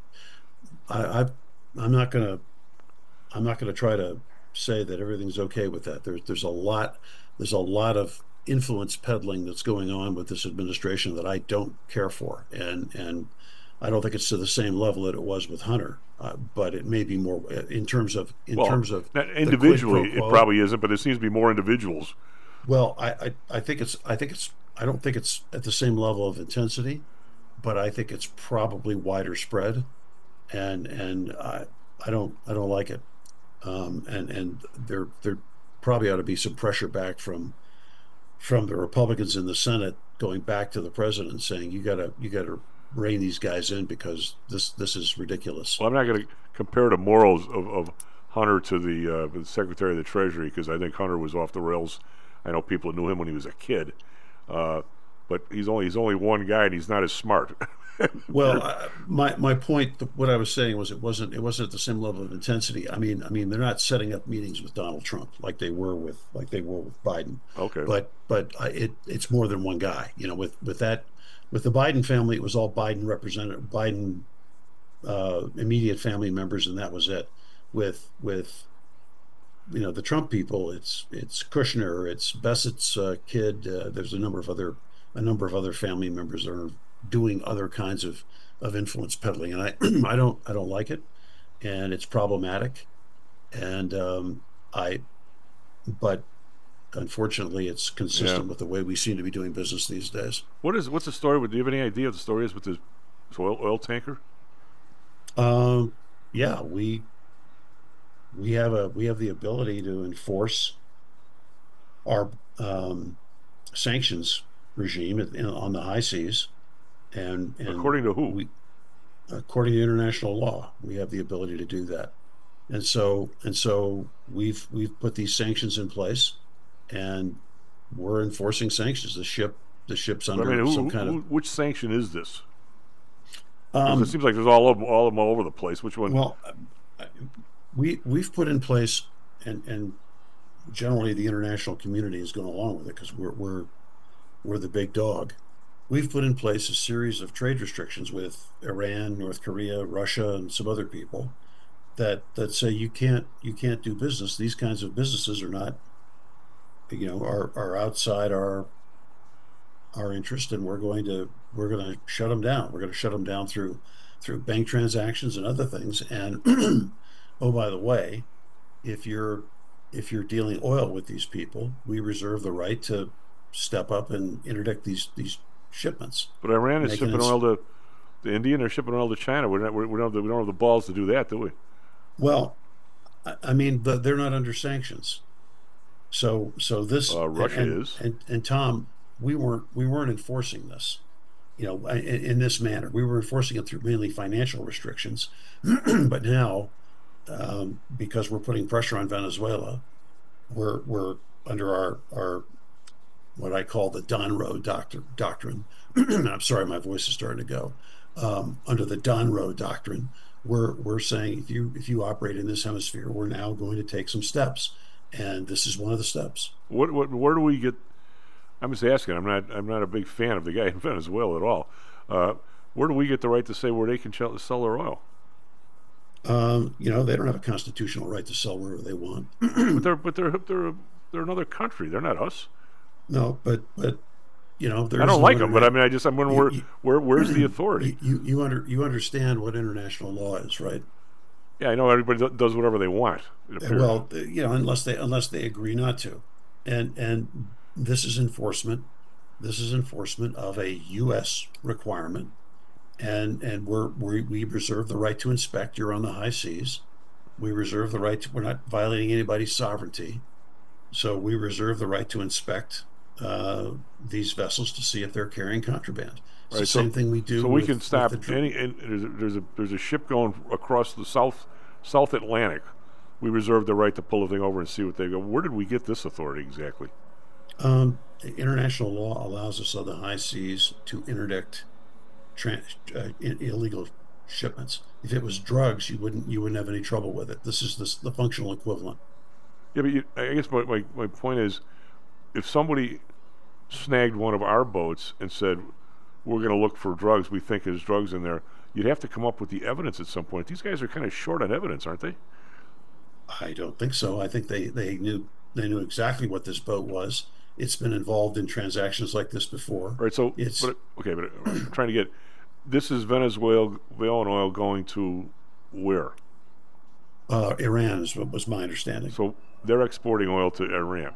I'm not gonna try to say that everything's okay with that. There's a lot of influence peddling that's going on with this administration that I don't care for, and I don't think it's to the same level that it was with Hunter, but it may be more in terms of individually. It probably isn't, but there seems to be more individuals. Well, I think it's I don't think it's at the same level of intensity, but I think it's probably wider spread, and I don't like it. And there probably ought to be some pressure back from the Republicans in the Senate going back to the president saying you gotta rein these guys in because this is ridiculous. Well, I'm not going to compare the morals of Hunter to the Secretary of the Treasury, because I think Hunter was off the rails. I know people knew him when he was a kid, but he's only one guy, and he's not as smart. Well, my point, what I was saying was it wasn't at the same level of intensity. I mean, they're not setting up meetings with Donald Trump like they were with Biden. Okay. But it's more than one guy. You know, with the Biden family, it was all Biden immediate family members, and that was it. With the Trump people, it's Kushner, it's Bessett's kid. There's a number of other family members that are doing other kinds of influence peddling, and I don't like it, and it's problematic, and but unfortunately, it's consistent with the way we seem to be doing business these days. What's the story with? Do you have any idea what the story is with this oil tanker? Yeah, we have the ability to enforce our sanctions regime on the high seas, and according to who? According to international law, we have the ability to do that, and so we've put these sanctions in place, and we're enforcing sanctions. The ship's under some kind of. Which sanction is this? It seems like there's all of them all over the place. Which one? Well, we've put in place, and generally the international community has gone along with it because we're the big dog. We've put in place a series of trade restrictions with Iran, North Korea, Russia, and some other people that say you can't do business. These kinds of businesses are not, are outside our interest, and we're going to shut them down. We're going to shut them down through bank transactions and other things. And oh, by the way, if you're dealing oil with these people, we reserve the right to step up and interdict these shipments. But Iran is shipping oil to India, and they're shipping oil to China. We don't have the balls to do that, do we? Well, I mean, they're not under sanctions. So this Russia is, and Tom, we weren't enforcing this, in this manner. We were enforcing it through mainly financial restrictions, but now, because we're putting pressure on Venezuela, we're under our what I call the Don Road doctrine. I'm sorry, my voice is starting to go. Under the Don Road doctrine, we're saying if you operate in this hemisphere, we're now going to take some steps, and this is one of the steps. Where do we get? I'm just asking. I'm not a big fan of the guy in Venezuela at all. Where do we get the right to say where they can sell their oil? They don't have a constitutional right to sell wherever they want. but they're another country. They're not us. No, but I don't like them. But I'm wondering where's the authority? You understand what international law is, right? Yeah, I know everybody does whatever they want. Well, unless they agree not to, and this is enforcement. This is enforcement of a U.S. requirement, and we reserve the right to inspect. You're on the high seas. We reserve the right to. We're not violating anybody's sovereignty, so we reserve the right to inspect these vessels to see if they're carrying contraband. It's the same thing we do. So we can stop any. And there's a ship going across the South Atlantic. We reserve the right to pull the thing over and see what they go. Where did we get this authority exactly? International law allows us on the high seas to interdict illegal shipments. If it was drugs, you wouldn't have any trouble with it. This is the functional equivalent. Yeah, but I guess my point is, if somebody snagged one of our boats and said, we're going to look for drugs, we think there's drugs in there, you'd have to come up with the evidence at some point. These guys are kind of short on evidence, aren't they? I don't think so. I think they knew exactly what this boat was. It's been involved in transactions like this before. Right, so, but I'm trying to get, this is Venezuelan oil going to where? Iran was my understanding. So they're exporting oil to Iran,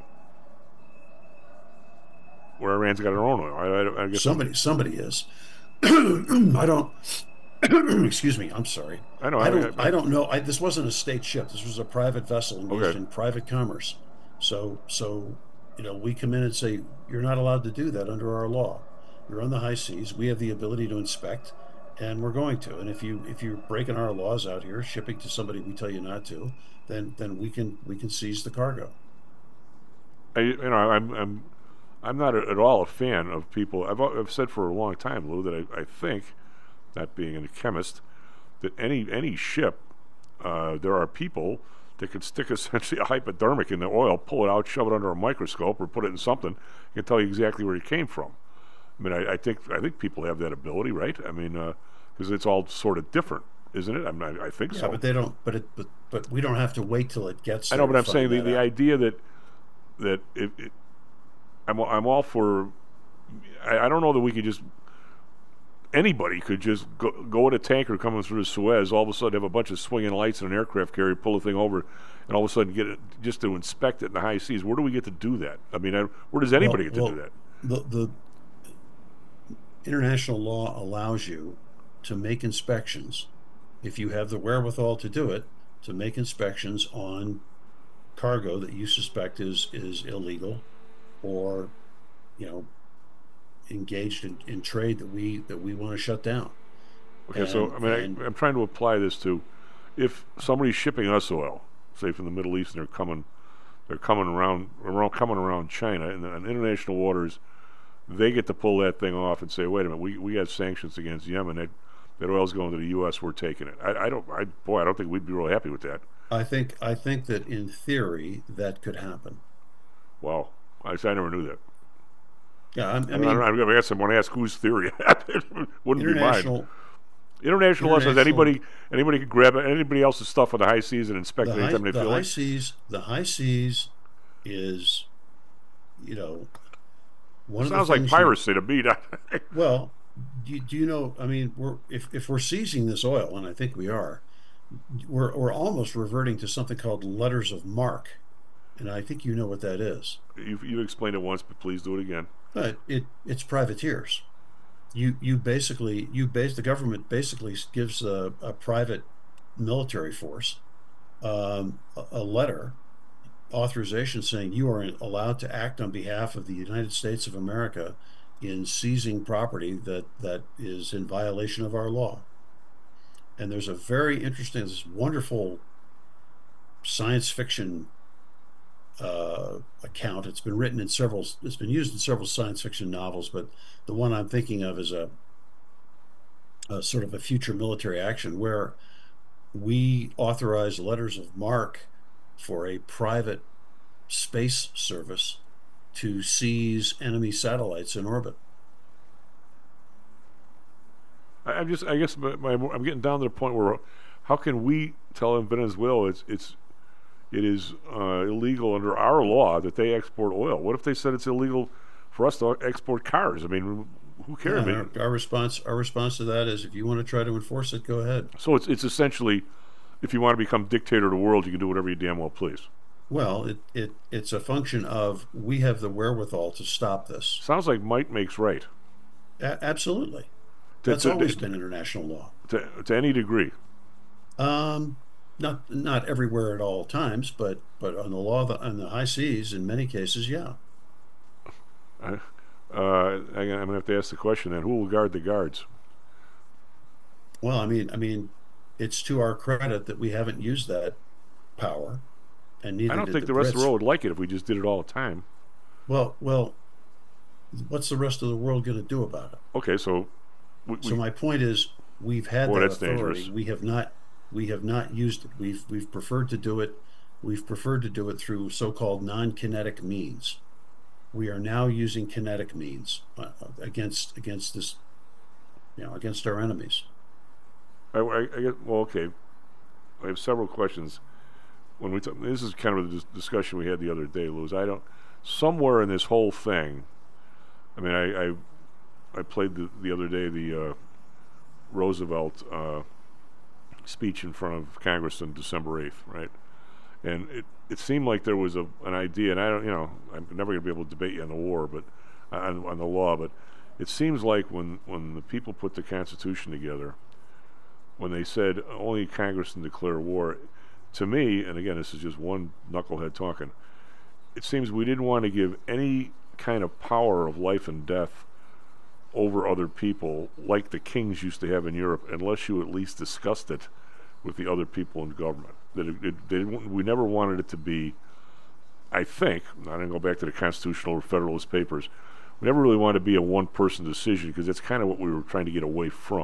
where Iran's got their own oil. I guess somebody is. I don't. Excuse me. I'm sorry. I know. I don't know. This wasn't a state ship. This was a private vessel engaged in private commerce. So we come in and say you're not allowed to do that under our law. You're on the high seas. We have the ability to inspect, and we're going to. And if you're breaking our laws out here, shipping to somebody we tell you not to, then we can seize the cargo. I'm not at all a fan of people. I've said for a long time, Lou, that I think not being a chemist, that any ship, there are people that could stick essentially a hypodermic in the oil, pull it out, shove it under a microscope, or put it in something, and tell you exactly where it came from. I mean, I think people have that ability, right? I mean, because it's all sort of different, isn't it? I think so. Yeah, but they don't. But we don't have to wait till it gets there. I know, but I'm saying the idea that I'm all for. I don't know that we could just. Anybody could just go at a tanker coming through the Suez, all of a sudden have a bunch of swinging lights in an aircraft carrier, pull the thing over, and all of a sudden get it just to inspect it in the high seas. Where do we get to do that? I mean, where does anybody get to do that? The international law allows you to make inspections, if you have the wherewithal to do it, to make inspections on cargo that you suspect is illegal, or engaged in trade that we want to shut down. Okay, so I mean, I'm trying to apply this to, if somebody's shipping us oil, say from the Middle East, and they're coming around China in international waters, they get to pull that thing off and say, wait a minute, we have sanctions against Yemen. That oil's going to the U.S. We're taking it. I don't think we'd be real happy with that. I think that in theory that could happen. Wow, I never knew that. Yeah, I mean, I guess I'm going to ask whose theory. Wouldn't be mine. International law says anybody can grab anybody else's stuff on the high seas and inspect it anytime they feel like. The high seas is, one of the sounds like piracy to me. Well, do you know? I mean, if we're seizing this oil, and I think we are, we're almost reverting to something called letters of marque, and I think you know what that is. You explained it once, but please do it again. But it's privateers. The government basically gives a private military force a letter, authorization saying you are allowed to act on behalf of the United States of America in seizing property that is in violation of our law. And there's a very interesting, this wonderful science fiction account. It's been used in several science fiction novels, but the one I'm thinking of is a sort of a future military action where we authorize letters of marque for a private space service to seize enemy satellites in orbit. I guess I'm getting down to the point where how can we tell Venezuela it is illegal under our law that they export oil? What if they said it's illegal for us to export cars? I mean, who cares? Yeah, our response to that is, if you want to try to enforce it, go ahead. So it's essentially, if you want to become dictator of the world, you can do whatever you damn well please. Well, it's a function of we have the wherewithal to stop this. Sounds like might makes right. Absolutely. That's always been international law. To any degree. Not everywhere at all times, but on the law on the high seas, in many cases, yeah. I'm gonna have to ask the question then: who will guard the guards? Well, I mean, it's to our credit that we haven't used that power, and neither. I don't think the rest of the world would like it if we just did it all the time. Well, what's the rest of the world going to do about it? Okay, so. So my point is, we've had that authority. Dangerous. We have not used it. We've preferred to do it. We've preferred to do it through so-called non-kinetic means. We are now using kinetic means against this, against our enemies. I get, well, okay. I have several questions. This is kind of the discussion we had the other day, Luz. Somewhere in this whole thing, I mean, I played the other day the Roosevelt speech in front of Congress on December 8th, right? And it seemed like there was an idea, and I'm never going to be able to debate you on the war, but on the law, but it seems like when the people put the Constitution together, when they said only Congress can declare war, to me, and again, this is just one knucklehead talking, it seems we didn't want to give any kind of power of life and death over other people like the kings used to have in Europe, unless you at least discussed it with the other people in government. We never wanted it to be, I think, I'm going to go back to the constitutional or Federalist Papers, we never really wanted to be a one-person decision, because that's kind of what we were trying to get away from.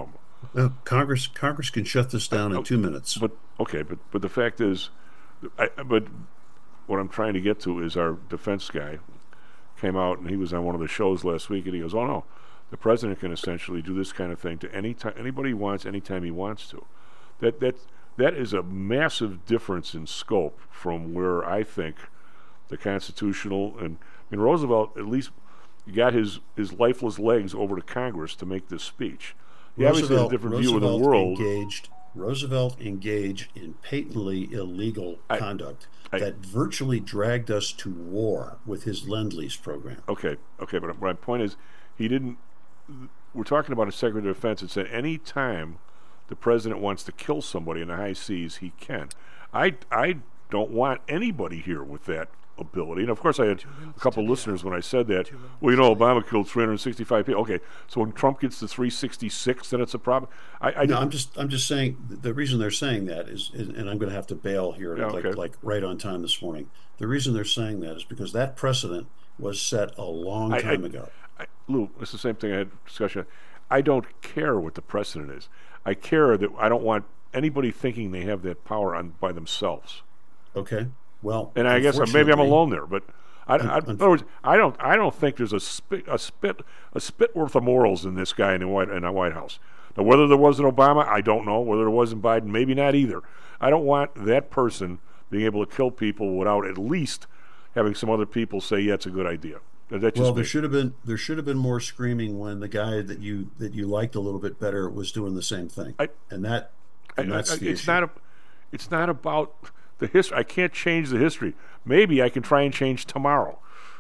Congress can shut this down in 2 minutes. But the fact is, but what I'm trying to get to is our defense guy came out and he was on one of the shows last week and he goes, "Oh no, the president can essentially do this kind of thing to anybody he wants, anytime he wants to." That is a massive difference in scope from where I think the constitutional and Roosevelt at least got his lifeless legs over to Congress to make this speech. He obviously had a different view of the world. Roosevelt engaged in patently illegal conduct that virtually dragged us to war with his Lend-Lease program. Okay, but my point is, he didn't. We're talking about a Secretary of Defense that said any time the president wants to kill somebody in the high seas, he can. I don't want anybody here with that ability. And of course, I had a couple of listeners when I said that. Well, Obama killed 365 people. Okay, so when Trump gets to 366, then it's a problem. I'm just saying the reason they're saying that is, and I'm going to have to bail here, like right on time this morning. The reason they're saying that is because that precedent was set a long time ago. Lou, it's the same thing I had a discussion. I don't care what the precedent is. I care that I don't want anybody thinking they have that power by themselves. Okay. Well, and I guess maybe I'm alone there, but in other words, I don't think there's a spit worth of morals in this guy in the White House. Now, whether there was in Obama, I don't know. Whether there was in Biden, maybe not either. I don't want that person being able to kill people without at least having some other people say, "Yeah, it's a good idea." There should have been more screaming when the guy that you liked a little bit better was doing the same thing. That's the issue. It's not about the history. I can't change the history. Maybe I can try and change tomorrow.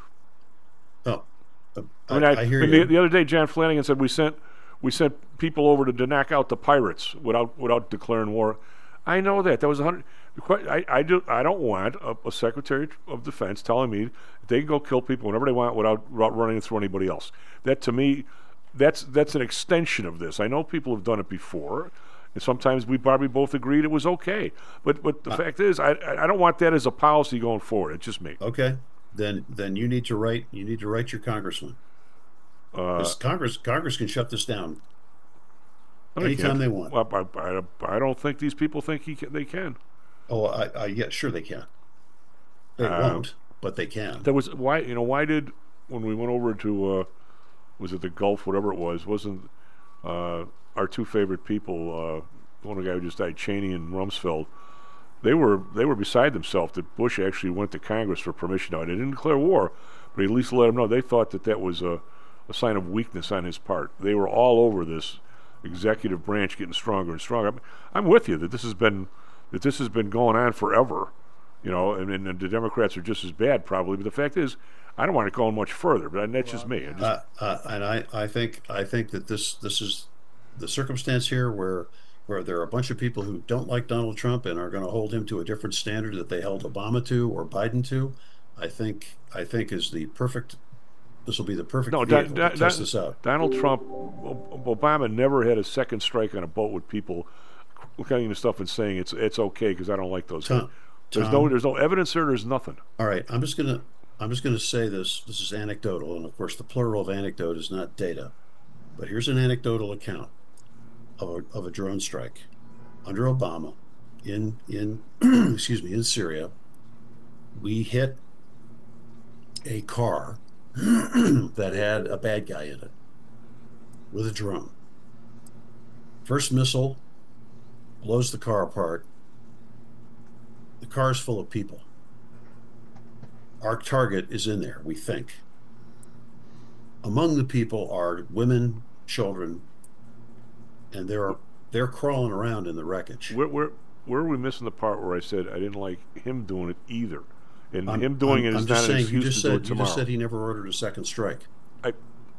Oh, I hear you. The other day, John Flanagan said we sent people over to knock out the pirates without declaring war. I know that was 100. I don't want a Secretary of Defense telling me they can go kill people whenever they want without running through anybody else. That to me, that's an extension of this. I know people have done it before, and sometimes we probably both agreed it was okay. But the fact is, I don't want that as a policy going forward. It's just me. Okay, then you need to write your congressman. Congress can shut this down anytime they want. Well, I don't think these people think they can. Oh, yeah, sure they can. They won't, but they can. There was why did when we went over to was it the Gulf, whatever it was, wasn't our two favorite people, one of the guy who just died, Cheney and Rumsfeld, they were beside themselves that Bush actually went to Congress for permission. Now, they didn't declare war, but he at least let them know. They thought that was a sign of weakness on his part. They were all over this executive branch getting stronger and stronger. I'm with you that this has been going on forever, and the Democrats are just as bad probably. But the fact is, I don't want it going much further. But that's just me. And I think that this is the circumstance here where there are a bunch of people who don't like Donald Trump and are going to hold him to a different standard that they held Obama to or Biden to. I think is the perfect. This will be the perfect vehicle to test this out. Donald Trump, Obama never had a second strike on a boat with people looking at stuff and saying it's okay because I don't like those. There's no evidence there. There's nothing. All right, I'm just gonna say this. This is anecdotal, and of course, the plural of anecdote is not data. But here's an anecdotal account of a drone strike under Obama in in Syria. We hit a car that had a bad guy in it with a drone. First missile blows the car apart. The car is full of people. Our target is in there, we think. Among the people are women, children, and they're crawling around in the wreckage. Where are we missing the part where I said I didn't like him doing it either? And him doing it is not an excuse to do it tomorrow. You just said he never ordered a second strike. It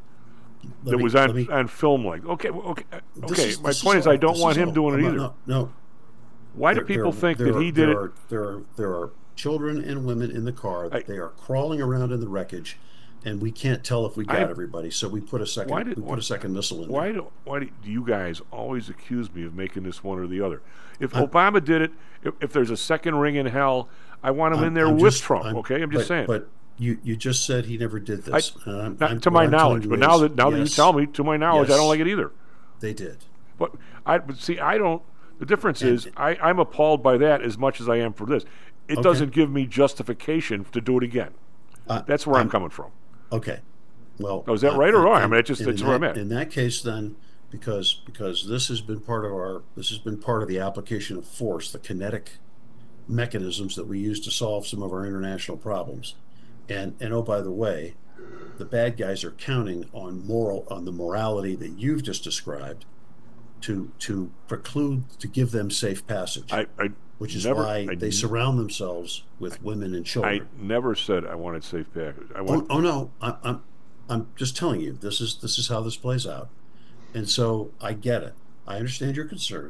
was on film. Like okay. My point is, I don't want him doing it either. No. Why do people think that he did it? There are children and women in the car. They are crawling around in the wreckage, and we can't tell if we got everybody. So we put a second missile in. Why do you guys always accuse me of making this one or the other? If Obama did it, if there's a second ring in hell, I want him in there with Trump. I'm just saying. But you just said he never did this. To my knowledge, but now that you tell me, to my knowledge, I don't like it either. They did. But see, I don't. The difference is I'm appalled by that as much as I am for this. It doesn't give me justification to do it again. That's where I'm coming from. Okay. Well, is that right or wrong? I mean, that's where I'm at. In that case, then, because this has been part of the application of force, the kinetic mechanisms that we use to solve some of our international problems, and oh, by the way, the bad guys are counting on the morality that you've just described to give them safe passage. Which is why they surround themselves with women and children. I never said I wanted safe passage. Oh no, I'm just telling you this is how this plays out, and so I get it. I understand your concern.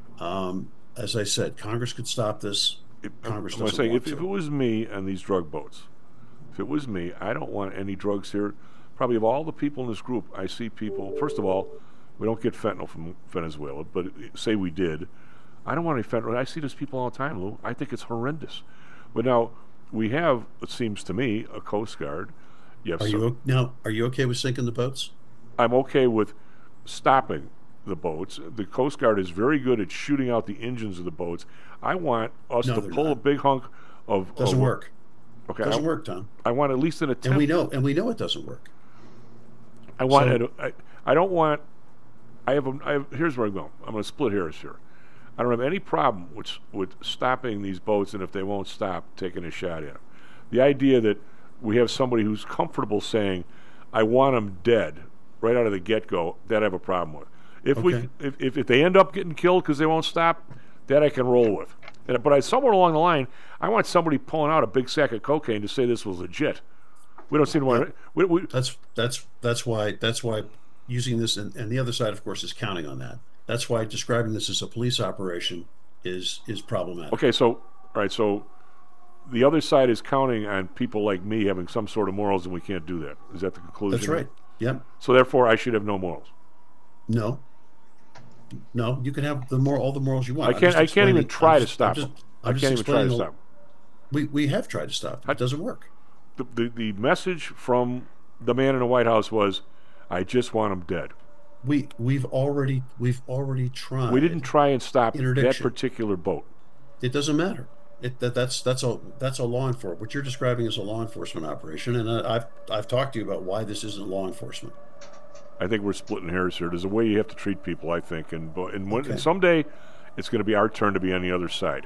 As I said, Congress could stop this. Congress doesn't want to. If it was me on these drug boats, if it was me, I don't want any drugs here. Probably of all the people in this group, I see people. First of all, we don't get fentanyl from Venezuela, but say we did. I don't want any fentanyl. I see these people all the time, Lou. I think it's horrendous. But now we have, it seems to me, a Coast Guard. Are you okay with sinking the boats? I'm okay with stopping the boats. The Coast Guard is very good at shooting out the engines of the boats. I want us to pull a big hunk of. Doesn't work. Okay, doesn't work, Tom. I want at least an attempt. And we know it doesn't work. I want. I don't want. Here's where I'm going. I'm going to split hairs here. I don't have any problem with stopping these boats, and if they won't stop, taking a shot at them. The idea that we have somebody who's comfortable saying, "I want them dead," right out of the get-go, that I have a problem with. If they end up getting killed because they won't stop, that I can roll with. But somewhere along the line, I want somebody pulling out a big sack of cocaine to say this was legit. We don't seem to want. That's why using this, and the other side, of course, is counting on that. That's why describing this as a police operation is problematic. Okay, so the other side is counting on people like me having some sort of morals, and we can't do that. Is that the conclusion? That's right. Yep. So therefore, I should have no morals. No, you can have all the morals you want. I can't even try to stop them. I can't even try to stop them. We have tried to stop them. It doesn't work. The message from the man in the White House was, "I just want them dead." We've already tried. We didn't try and stop that particular boat. It doesn't matter. That's a law enforcement. What you're describing is a law enforcement operation, and I've talked to you about why this isn't law enforcement. I think we're splitting hairs here. There's a way you have to treat people, I think, and someday it's going to be our turn to be on the other side.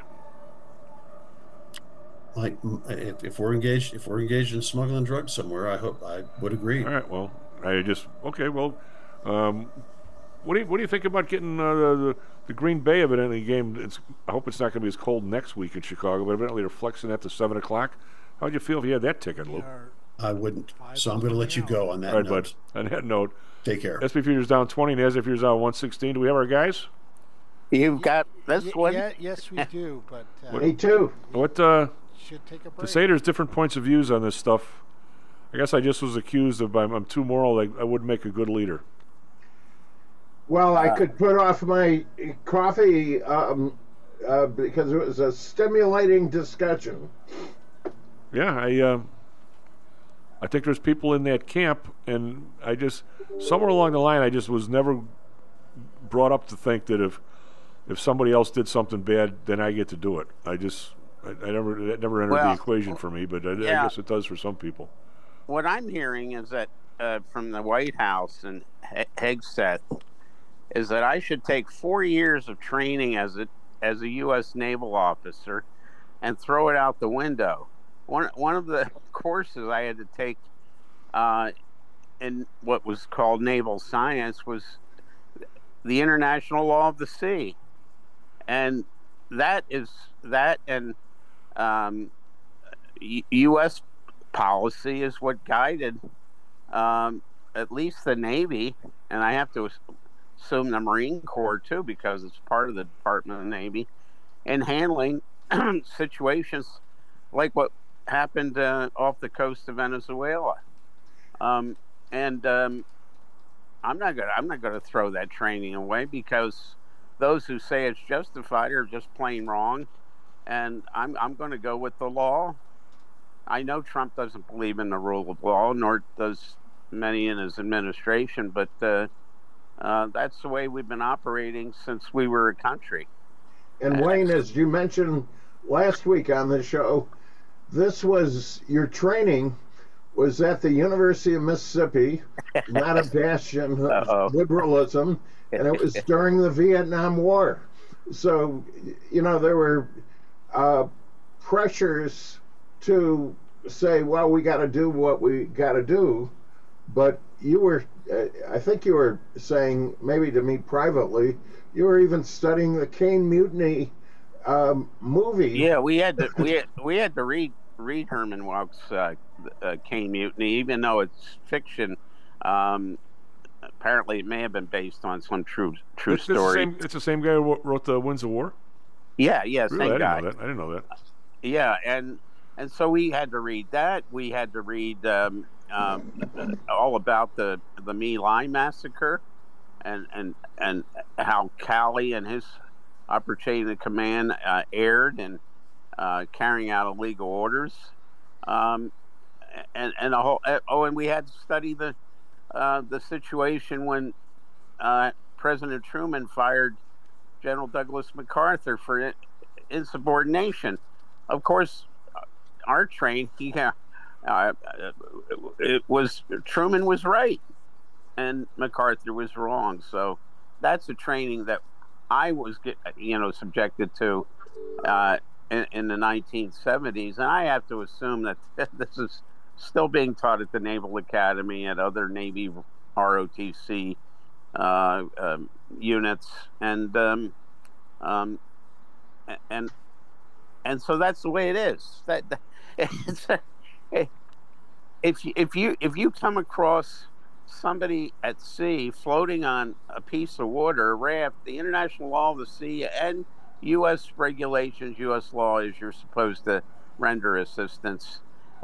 Like if we're engaged in smuggling drugs somewhere, I would agree. All right. Well, Well, what do you think about getting the Green Bay evidently game? I hope it's not going to be as cold next week in Chicago, but evidently they're flexing that to 7:00. How'd you feel if you had that ticket, Luke? I wouldn't. So I'm going to let you go on that note. All right, bud. On that note, take care. SP Futures down 20, NASDAQ Futures down 116. Do we have our guys? You've got this one. Yes, we do. But me too. What? Should take a break. To say there's different points of views on this stuff. I guess I just was accused of I'm too moral. I wouldn't make a good leader. Well, I could put off my coffee because it was a stimulating discussion. Yeah, I think there's people in that camp, and somewhere along the line, I just was never brought up to think that if somebody else did something bad, then I get to do it. It never entered the equation for me, but I guess it does for some people. What I'm hearing is that from the White House and Hegseth is that I should take 4 years of training as a U.S. naval officer and throw it out the window. One of the courses I had to take in what was called naval science was the international law of the sea, and that and U.S. policy is what guided at least the Navy, and I have to assume the Marine Corps too, because it's part of the Department of the Navy, in handling situations like what happened off the coast of Venezuela. I'm not gonna throw that training away, because those who say it's justified are just plain wrong, and I'm going to go with the law. I know Trump doesn't believe in the rule of law, nor does many in his administration, but that's the way we've been operating since we were a country. And Wayne, as you mentioned last week on the show, this was your training was at the University of Mississippi, not a bastion of liberalism, and it was during the Vietnam War. So, there were pressures to say, well, we got to do what we got to do, but you were, I think you were saying, maybe to me privately, you were even studying the Caine Mutiny movie. Yeah, we had to read Herman Wouk's Caine Mutiny, even though it's fiction. Apparently, it may have been based on some true story. It's the same guy who wrote the Winds of War. Yeah, really? Same guy. I didn't know that. Yeah, and so we had to read that. We had to read all about the My Lai massacre, and how Calley and his upper chain of command erred in carrying out illegal orders, and the whole. And we had to study the situation when President Truman fired General Douglas MacArthur for insubordination. Of course, our train, Truman was right and MacArthur was wrong. So that's a training that I was subjected to in the 1970s, and I have to assume that this is still being taught at the Naval Academy, at other Navy ROTC units, and so that's the way it is. If you come across somebody at sea floating on a piece of water, a raft, the international law of the sea and U.S. regulations, U.S. law is you're supposed to render assistance.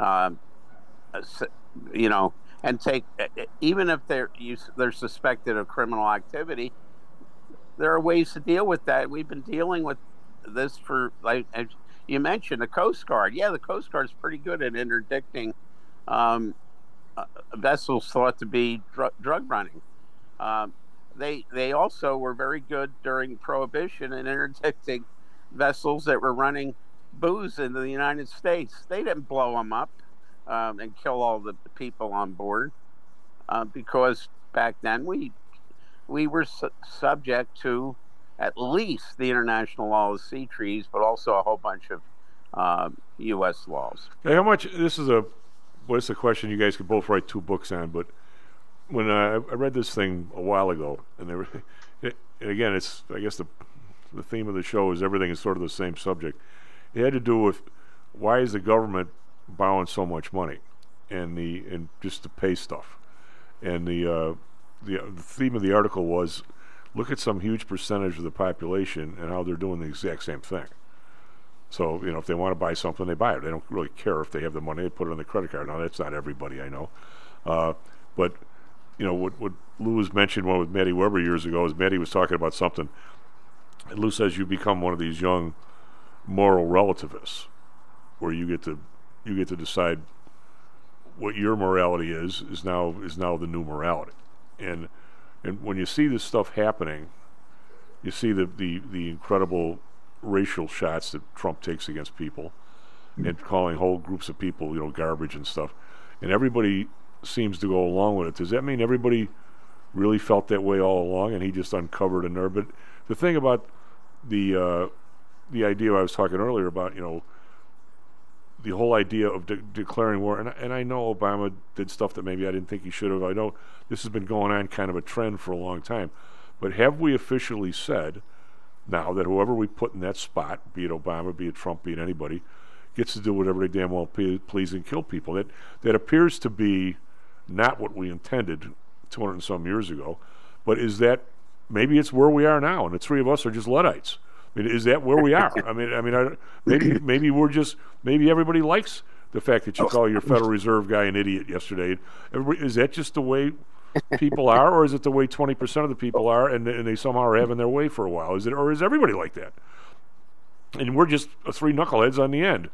And take, even if they're suspected of criminal activity, there are ways to deal with that. We've been dealing with this for, like as you mentioned, the Coast Guard. Yeah, the Coast Guard is pretty good at interdicting vessels thought to be drug running. They also were very good during Prohibition in interdicting vessels that were running booze into the United States. They didn't blow them up and kill all the people on board because back then we were subject to at least the international law of sea trees, but also a whole bunch of U.S. laws. Hey, how much? This is a question you guys could both write 2 books on. But when I read this thing a while ago, and again, it's, I guess the theme of the show is everything is sort of the same subject. It had to do with why is the government borrowing so much money, and just to pay stuff, and the theme of the article was, look at some huge percentage of the population and how they're doing the exact same thing. So, if they want to buy something, they buy it. They don't really care if they have the money. They put it on the credit card. Now, that's not everybody, I know. But, what Lou was mentioned with Maddie Weber years ago is Maddie was talking about something. And Lou says you become one of these young moral relativists where you get to decide what your morality is now the new morality. And when you see this stuff happening, you see the incredible racial shots that Trump takes against people and calling whole groups of people, garbage and stuff. And everybody seems to go along with it. Does that mean everybody really felt that way all along and he just uncovered a nerve? But the thing about the idea I was talking earlier about, the whole idea of declaring war, and I know Obama did stuff that maybe I didn't think he should have. I know this has been going on kind of a trend for a long time. But have we officially said now that whoever we put in that spot, be it Obama, be it Trump, be it anybody, gets to do whatever they damn well please and kill people? That appears to be not what we intended 200 and some years ago. But is that, maybe it's where we are now, and the 3 of us are just Luddites. I mean, is that where we are? Maybe everybody likes the fact that you call your Federal Reserve guy an idiot yesterday. Is that just the way people are, or is it the way 20% of the people are, and they somehow are having their way for a while? Is it, or is everybody like that? And we're just 3 knuckleheads on the end.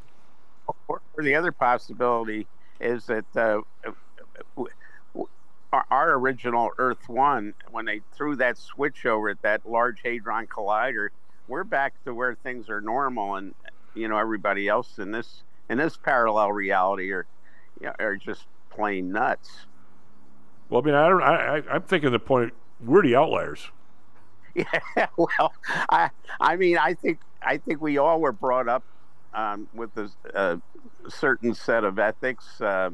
Or the other possibility is that our original Earth One, when they threw that switch over at that Large Hadron Collider, we're back to where things are normal, and everybody else in this parallel reality are just plain nuts. Well, I mean, I'm thinking the point we're the outliers. Yeah, well, I think we all were brought up with a certain set of ethics,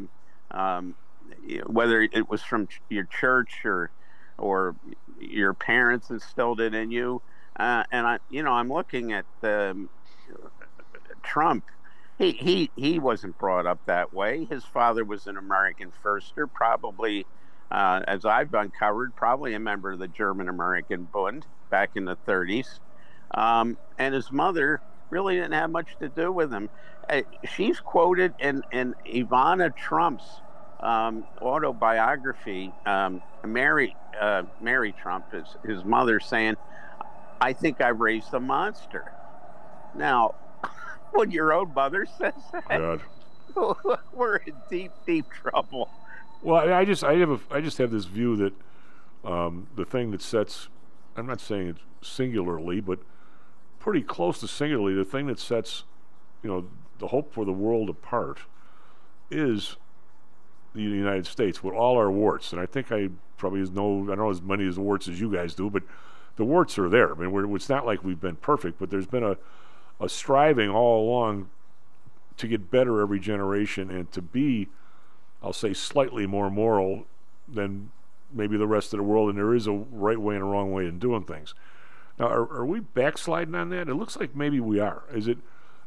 whether it was from your church or your parents instilled it in you. And I'm looking at Trump. He wasn't brought up that way. His father was an American firster, probably, as I've uncovered, probably a member of the German-American Bund back in the 30s. And his mother really didn't have much to do with him. She's quoted in Ivana Trump's autobiography, Mary Trump, his mother, saying, "I think I raised a monster." Now, when your own mother says that, God. We're in deep trouble. Well, I just have this view that the thing that sets, I'm not saying it singularly, but pretty close to singularly, the thing that sets, the hope for the world apart is the United States with all our warts. And I think I don't know as many warts as you guys do, but the warts are there. I mean, it's not like we've been perfect, but there's been a striving all along to get better every generation and to be, I'll say, slightly more moral than maybe the rest of the world. And there is a right way and a wrong way in doing things. Now, are we backsliding on that? It looks like maybe we are. Is it?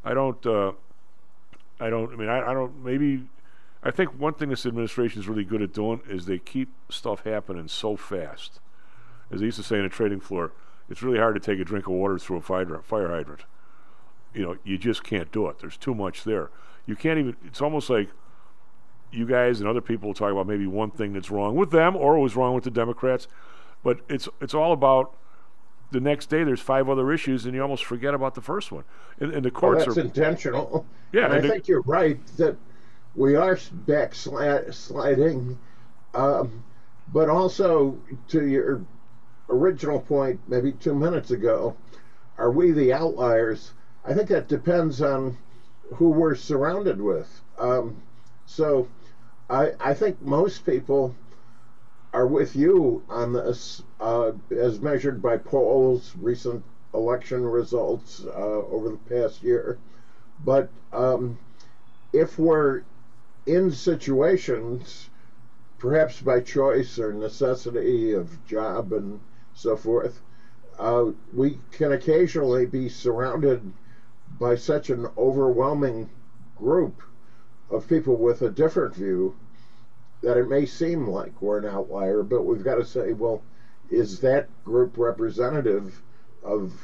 I think one thing this administration is really good at doing is they keep stuff happening so fast. As they used to say in a trading floor, it's really hard to take a drink of water through a fire hydrant. You just can't do it. There's too much there. You can't even, it's almost like you guys and other people talk about maybe one thing that's wrong with them or was wrong with the Democrats, but it's all about the next day there's 5 other issues and you almost forget about the first one. And the courts that's intentional. Yeah. And I think you're right that we are backsliding, but also to your original point maybe 2 minutes ago, are we the outliers? I think that depends on who we're surrounded with. So I think most people are with you on this, as measured by polls, recent election results over the past year. But if we're in situations, perhaps by choice or necessity of job and so forth, we can occasionally be surrounded by such an overwhelming group of people with a different view that it may seem like we're an outlier, but we've got to say, well, is that group representative of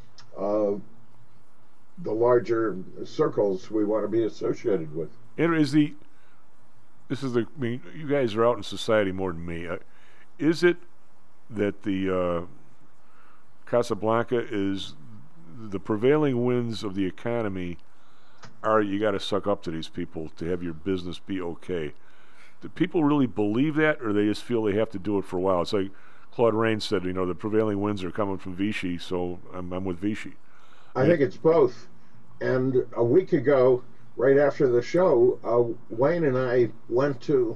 the larger circles we want to be associated with? And you guys are out in society more than me. Is it that the Casablanca is the prevailing winds of the economy are you got to suck up to these people to have your business be okay? Do people really believe that, or they just feel they have to do it for a while? It's like Claude Rains said, the prevailing winds are coming from Vichy, so I'm with Vichy. I think it's both. And a week ago, right after the show, Wayne and I went to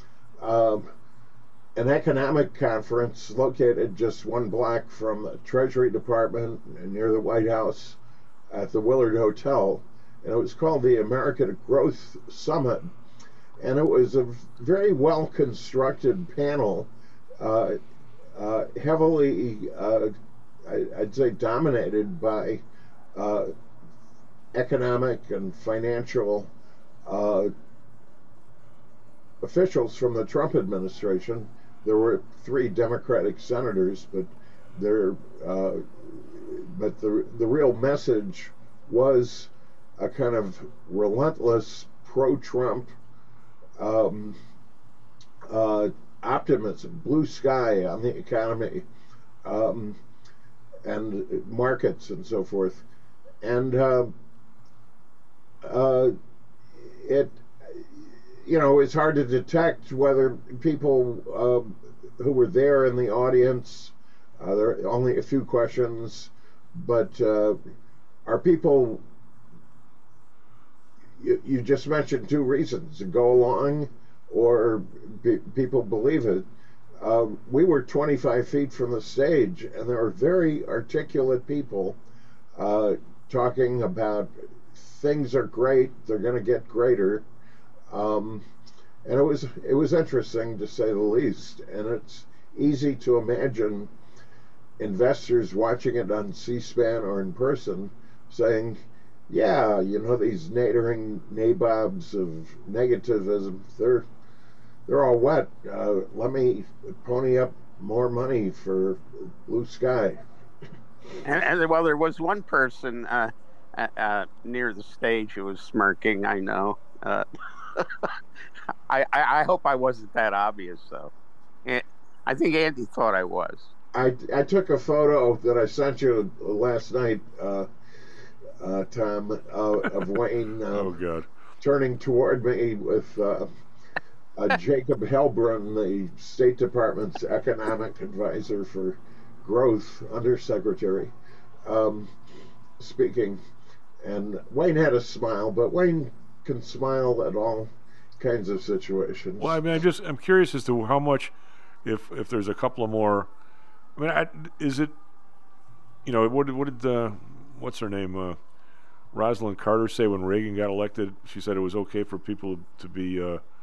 an economic conference located just one block from the Treasury Department and near the White House at the Willard Hotel. And it was called the American Growth Summit. And it was a very well-constructed panel, heavily, I'd say, dominated by economic and financial officials from the Trump administration. There were 3 Democratic senators, but the real message was a kind of relentless pro-Trump optimism, blue sky on the economy and markets and so forth. And it's hard to detect whether people who were there in the audience, there are only a few questions, but are people, you just mentioned two reasons, to go along or people believe it. We were 25 feet from the stage, and there were very articulate people talking about things are great, they're going to get greater. And it was interesting, to say the least. And it's easy to imagine investors watching it on C-SPAN or in person saying, yeah, these nattering nabobs of negativism, they're all wet. Let me pony up more money for blue sky. And well, there was one person near the stage who was smirking, I know. I hope I wasn't that obvious, though. I think Andy thought I was. I took a photo that I sent you last night, Tom, of Wayne oh, God. turning toward me with Jacob Hellbrun, the State Department's economic advisor for growth, undersecretary, speaking. And Wayne had a smile, but Wayne can smile at all kinds of situations. Well, I mean, I'm curious as to how much, if there's a couple of more. I mean, is it, what did what's her name, Rosalind Carter say when Reagan got elected? She said it was okay for people to be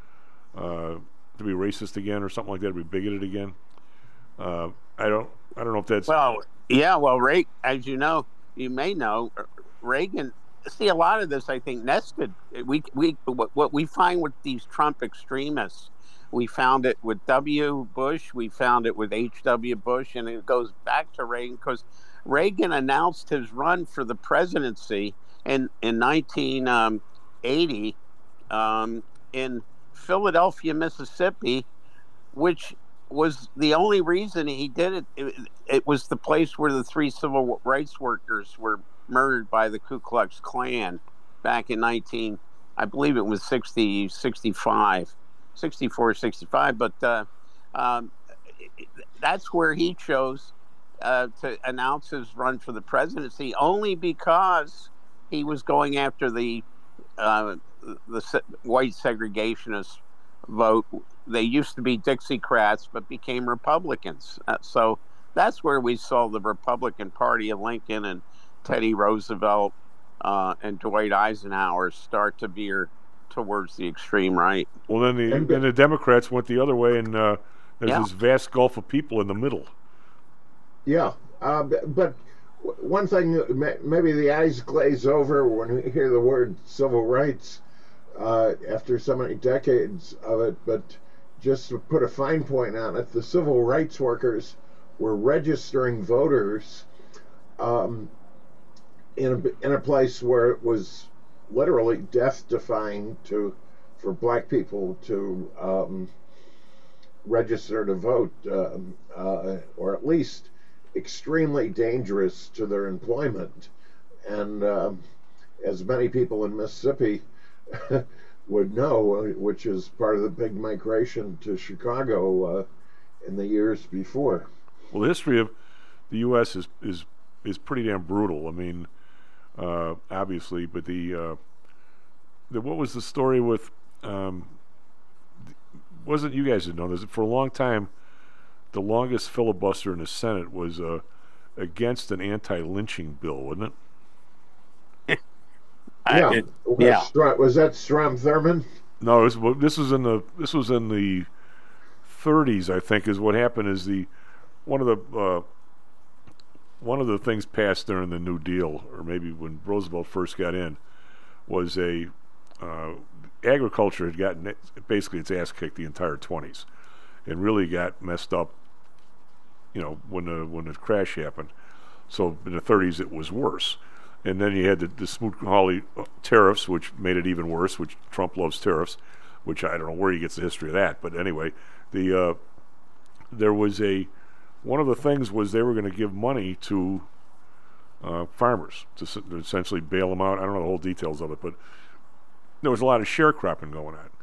racist again or something like that, to be bigoted again. I don't know if that's. Well, yeah. Well, as you may know, Reagan. See, a lot of this, I think, nested. What we find with these Trump extremists, we found it with W. Bush, we found it with H.W. Bush, and it goes back to Reagan, because Reagan announced his run for the presidency in 1980 in Philadelphia, Mississippi, which was the only reason he did it. It was the place where the 3 civil rights workers were murdered by the Ku Klux Klan back in I believe it was 64, 65. But that's where he chose to announce his run for the presidency, only because he was going after the white segregationist vote. They used to be Dixiecrats, but became Republicans. So that's where we saw the Republican Party of Lincoln and Teddy Roosevelt and Dwight Eisenhower start to veer towards the extreme right. Well, then the Democrats went the other way, and there's this vast gulf of people in the middle. Yeah, but one thing, maybe the eyes glaze over when we hear the word civil rights after so many decades of it, but just to put a fine point on it, the civil rights workers were registering voters in a place where it was literally death-defying for black people to register to vote, or at least extremely dangerous to their employment. And as many people in Mississippi would know, which is part of the big migration to Chicago in the years before. Well, the history of the U.S. is pretty damn brutal. I mean, obviously, but what was the story with? Wasn't you guys didn't know this? For a long time, the longest filibuster in the Senate was against an anti-lynching bill, wasn't it? Was that Strom Thurmond? No, this was in the 30s, I think. Is what happened is one of the things passed during the New Deal, or maybe when Roosevelt first got in, was agriculture had gotten basically its ass kicked the entire 20s, and really got messed up. When the crash happened. So in the 30s it was worse, and then you had the Smoot-Hawley tariffs, which made it even worse. Which Trump loves tariffs, which I don't know where he gets the history of that, but anyway, there was one of the things was they were going to give money to farmers to essentially bail them out. I don't know the whole details of it, but there was a lot of sharecropping going on.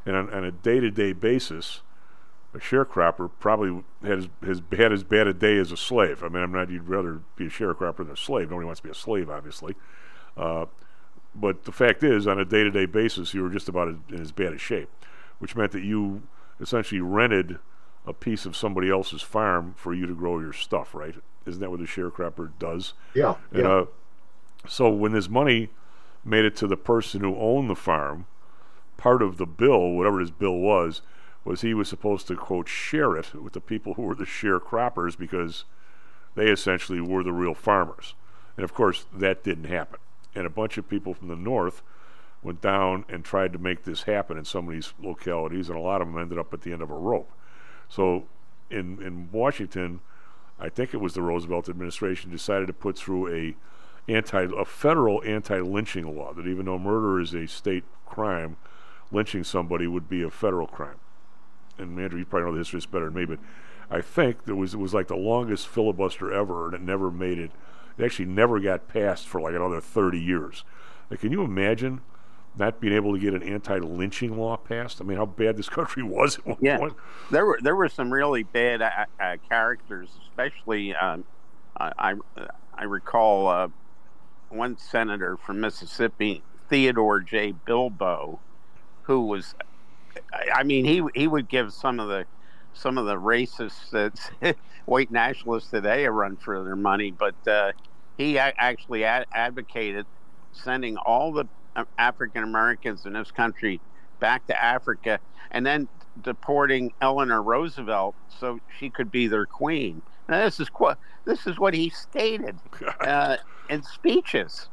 And on a day-to-day basis, a sharecropper probably had as bad a day as a slave. I mean, you'd rather be a sharecropper than a slave. Nobody wants to be a slave, obviously. But the fact is, on a day-to-day basis, you were just about in as bad a shape, which meant that you essentially rented a piece of somebody else's farm for you to grow your stuff, right? Isn't that what a sharecropper does? Yeah. And, so when this money made it to the person who owned the farm, part of the bill, whatever his bill was he was supposed to, quote, share it with the people who were the sharecroppers because they essentially were the real farmers. And, of course, that didn't happen. And a bunch of people from the north went down and tried to make this happen in some of these localities, and a lot of them ended up at the end of a rope. So in Washington, I think it was the Roosevelt administration decided to put through a federal anti-lynching law, that even though murder is a state crime, lynching somebody would be a federal crime. And Andrew, you probably know the history better than me, but I think it was like the longest filibuster ever, and it never made it. It actually never got passed for like another 30 years. Like, can you imagine not being able to get an anti-lynching law passed? I mean, how bad this country was at one point. There were some really bad characters, especially I recall one senator from Mississippi, Theodore J. Bilbo, who was, I mean, he would give some of the racists that white nationalists today a run for their money, but he actually advocated sending all the African Americans in this country back to Africa, and then deporting Eleanor Roosevelt so she could be their queen. Now, this is what he stated in speeches,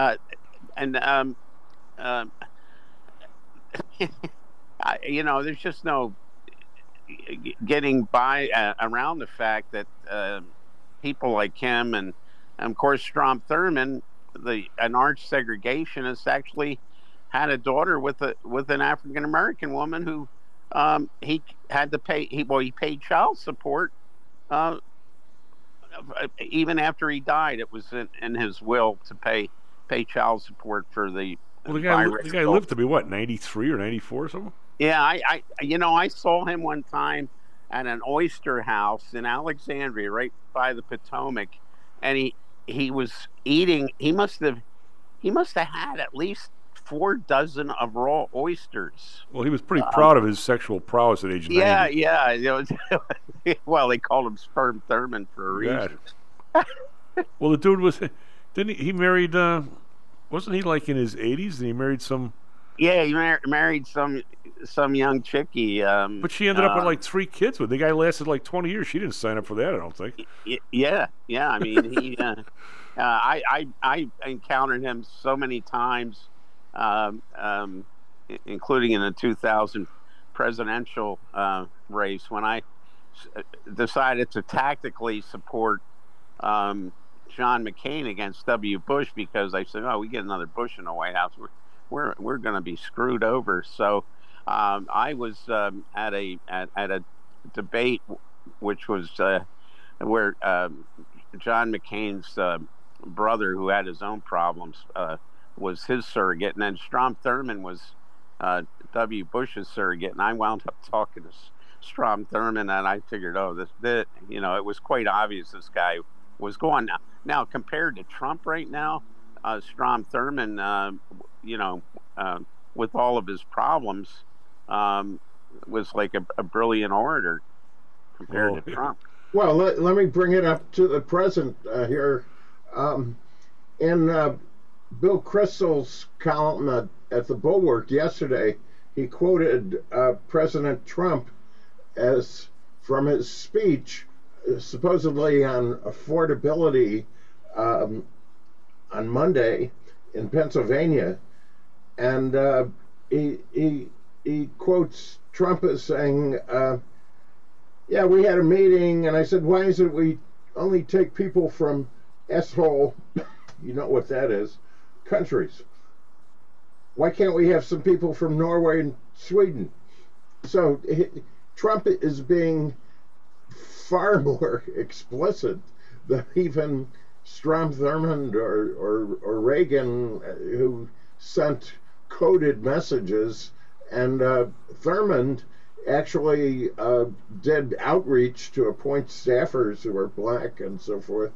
there's just no getting by around the fact that people like him and of course Strom Thurmond, an arch segregationist, actually had a daughter with an African American woman who he had to pay. He paid child support even after he died. It was in his will to pay child support for the. Well, the guy lived to be what, 93 or 94 or something? Yeah, I saw him one time at an oyster house in Alexandria, right by the Potomac, and he was eating. He must have had at least 4 dozen of raw oysters. Well, he was pretty proud of his sexual prowess at age 90. Yeah. Well, they called him Sperm Thurmond for a reason. Well, the dude didn't he married? Wasn't he like in his 80s? And he married some. Yeah, he married some young chickie. But she ended up with like 3 kids with. The guy lasted like 20 years. She didn't sign up for that, I don't think. Yeah. I mean, he. I encountered him so many times, including in the 2000 presidential race when I decided to tactically support John McCain against W. Bush because I said, "Oh, we get another Bush in the White House, we're going to be screwed over." So I was at a debate, which was where John McCain's brother, who had his own problems, was his surrogate, and then Strom Thurmond was W. Bush's surrogate, and I wound up talking to Strom Thurmond, and I figured, it was quite obvious this guy was gone. Now compared to Trump right now, Strom Thurmond, with all of his problems, was like a brilliant orator compared to Trump. Well, let me bring it up to the present here. In Bill Kristol's column at the Bulwark yesterday, he quoted President Trump as from his speech, supposedly on affordability on Monday in Pennsylvania, and he quotes Trump as saying, "Yeah, we had a meeting, and I said, why is it we only take people from S-hole, you know what that is, countries? Why can't we have some people from Norway and Sweden?" So Trump is being far more explicit than even Strom Thurmond or Reagan, who sent coded messages And Thurmond actually did outreach to appoint staffers who were black and so forth.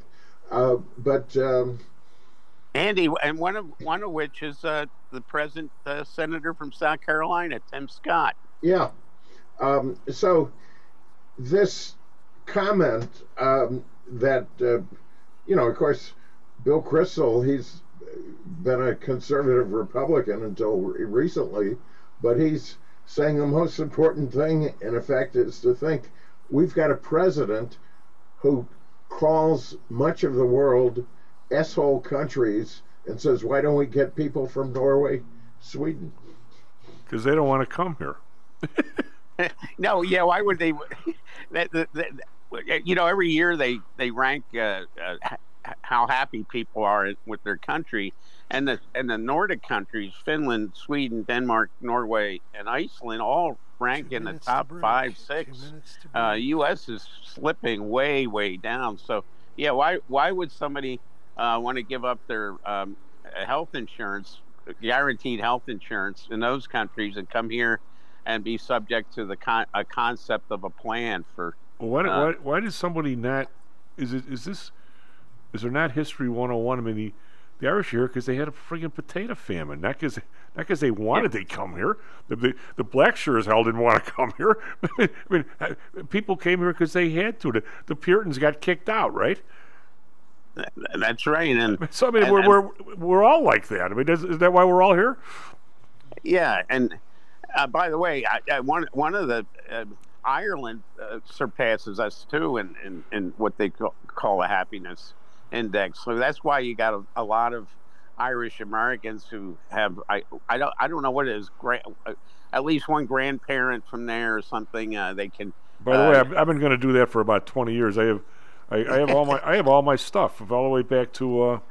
Andy, and one of which is the present senator from South Carolina, Tim Scott. Yeah. So this comment that, of course, Bill Kristol, he's been a conservative Republican until recently, but he's saying the most important thing, in effect, is to think we've got a president who calls much of the world S-hole countries and says, why don't we get people from Norway, Sweden? Because they don't want to come here. No, yeah, why would they? Every year they rank how happy people are with their country, and the Nordic countries, Finland, Sweden, Denmark, Norway, and Iceland, all rank in the top 5, 6. U.S. is slipping way, way down. So, yeah, why would somebody want to give up their health insurance, guaranteed health insurance in those countries, and come here and be subject to a concept of a plan for? Well, why does somebody not? Is there not History 101? I mean, the Irish are here because they had a friggin' potato famine, not because they wanted to come here. The black sure as hell didn't want to come here. I mean, people came here because they had to. The Puritans got kicked out, right? That's right. And so I mean, we're all like that. I mean, is that why we're all here? Yeah, and by the way, one of the Ireland surpasses us too in what they call a happiness index. So that's why you got a lot of Irish Americans who have I don't know what it is, at least one grandparent from there or something. They can. By the way, I've been going to do that for about 20 years. I have all my stuff all the way back to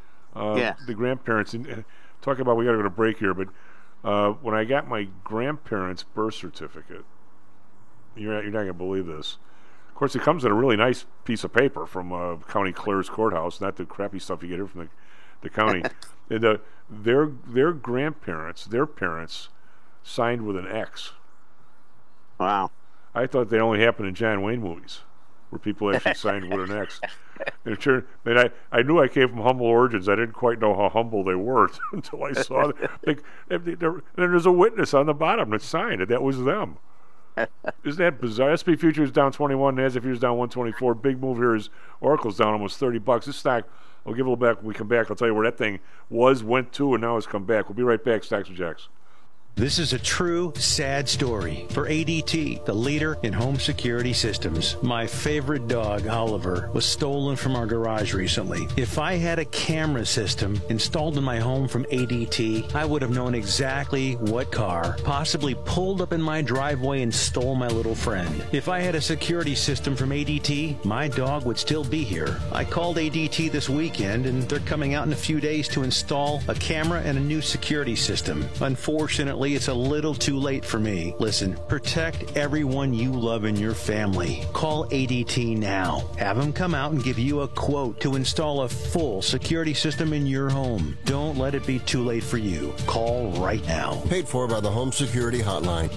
the grandparents. And talk about, we got to go to break here, but when I got my grandparents' birth certificate, you're not going to believe this. Of course, it comes in a really nice piece of paper from County Clerk's Courthouse, not the crappy stuff you get here from the county. And their grandparents, their parents, signed with an X. Wow. I thought they only happened in John Wayne movies, where people actually signed with an X. And I knew I came from humble origins. I didn't quite know how humble they were until I saw them. And there's a witness on the bottom that signed it. That was them. Isn't that bizarre? SP Futures down 21, NASDAQ Futures down 124. Big move here is Oracle's down almost $30. This stock, I'll give a little back when we come back. I'll tell you where that thing went to, and now has come back. We'll be right back. Stocks and Jacks. This is a true, sad story for ADT, the leader in home security systems. My favorite dog, Oliver, was stolen from our garage recently. If I had a camera system installed in my home from ADT, I would have known exactly what car possibly pulled up in my driveway and stole my little friend. If I had a security system from ADT, my dog would still be here. I called ADT this weekend, and they're coming out in a few days to install a camera and a new security system. Unfortunately, it's a little too late for me. Listen, protect everyone you love in your family. Call ADT now. Have them come out and give you a quote to install a full security system in your home. Don't let it be too late for you. Call right now. Paid for by the Home Security Hotline.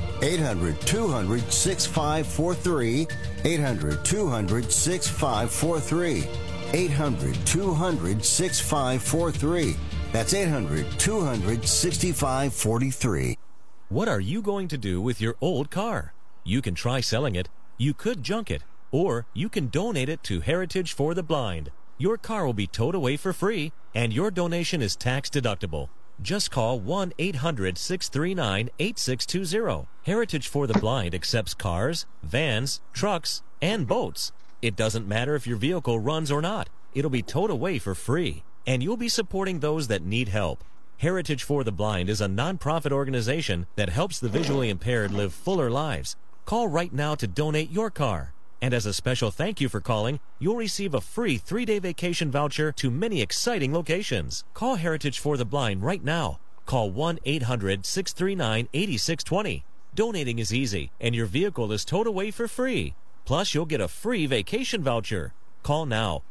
800-200-6543. 800-200-6543. 800-200-6543. That's 800-200-6543. What are you going to do with your old car? You can try selling it, you could junk it, or you can donate it to Heritage for the Blind. Your car will be towed away for free, and your donation is tax deductible. Just call 1-800-639-8620. Heritage for the Blind accepts cars, vans, trucks, and boats. It doesn't matter if your vehicle runs or not. It'll be towed away for free, and you'll be supporting those that need help. Heritage for the Blind is a non-profit organization that helps the visually impaired live fuller lives. Call right now to donate your car. And as a special thank you for calling, you'll receive a free 3-day vacation voucher to many exciting locations. Call Heritage for the Blind right now. Call 1-800-639-8620. Donating is easy, and your vehicle is towed away for free. Plus, you'll get a free vacation voucher. Call now,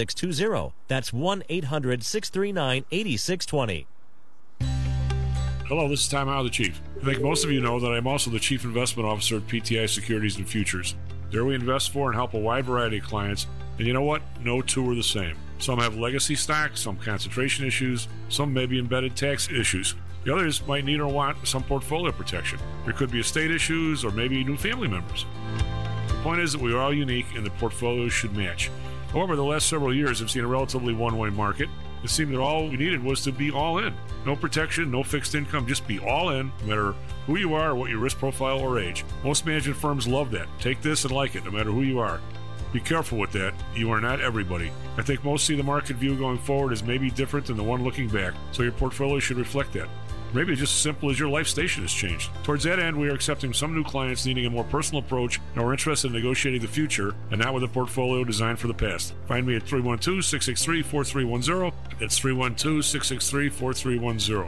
1-800-639-8620. That's 1-800-639-8620. Hello, this is Tom Howe, the Chief. I think most of you know that I'm also the Chief Investment Officer at PTI Securities and Futures. There we invest for and help a wide variety of clients, and you know what? No two are the same. Some have legacy stocks, some concentration issues, some may be embedded tax issues. The others might need or want some portfolio protection. There could be estate issues or maybe new family members. The point is that we are all unique and the portfolios should match. However, the last several years have seen a relatively one-way market. It seemed that all we needed was to be all in. No protection, no fixed income, just be all in, no matter who you are, what your risk profile or age. Most management firms love that. Take this and like it, no matter who you are. Be careful with that. You are not everybody. I think most see the market view going forward as maybe different than the one looking back, so your portfolio should reflect that. Maybe it's just as simple as your life station has changed. Towards that end, we are accepting some new clients needing a more personal approach and are interested in negotiating the future and not with a portfolio designed for the past. Find me at 312-663-4310. That's 312-663-4310.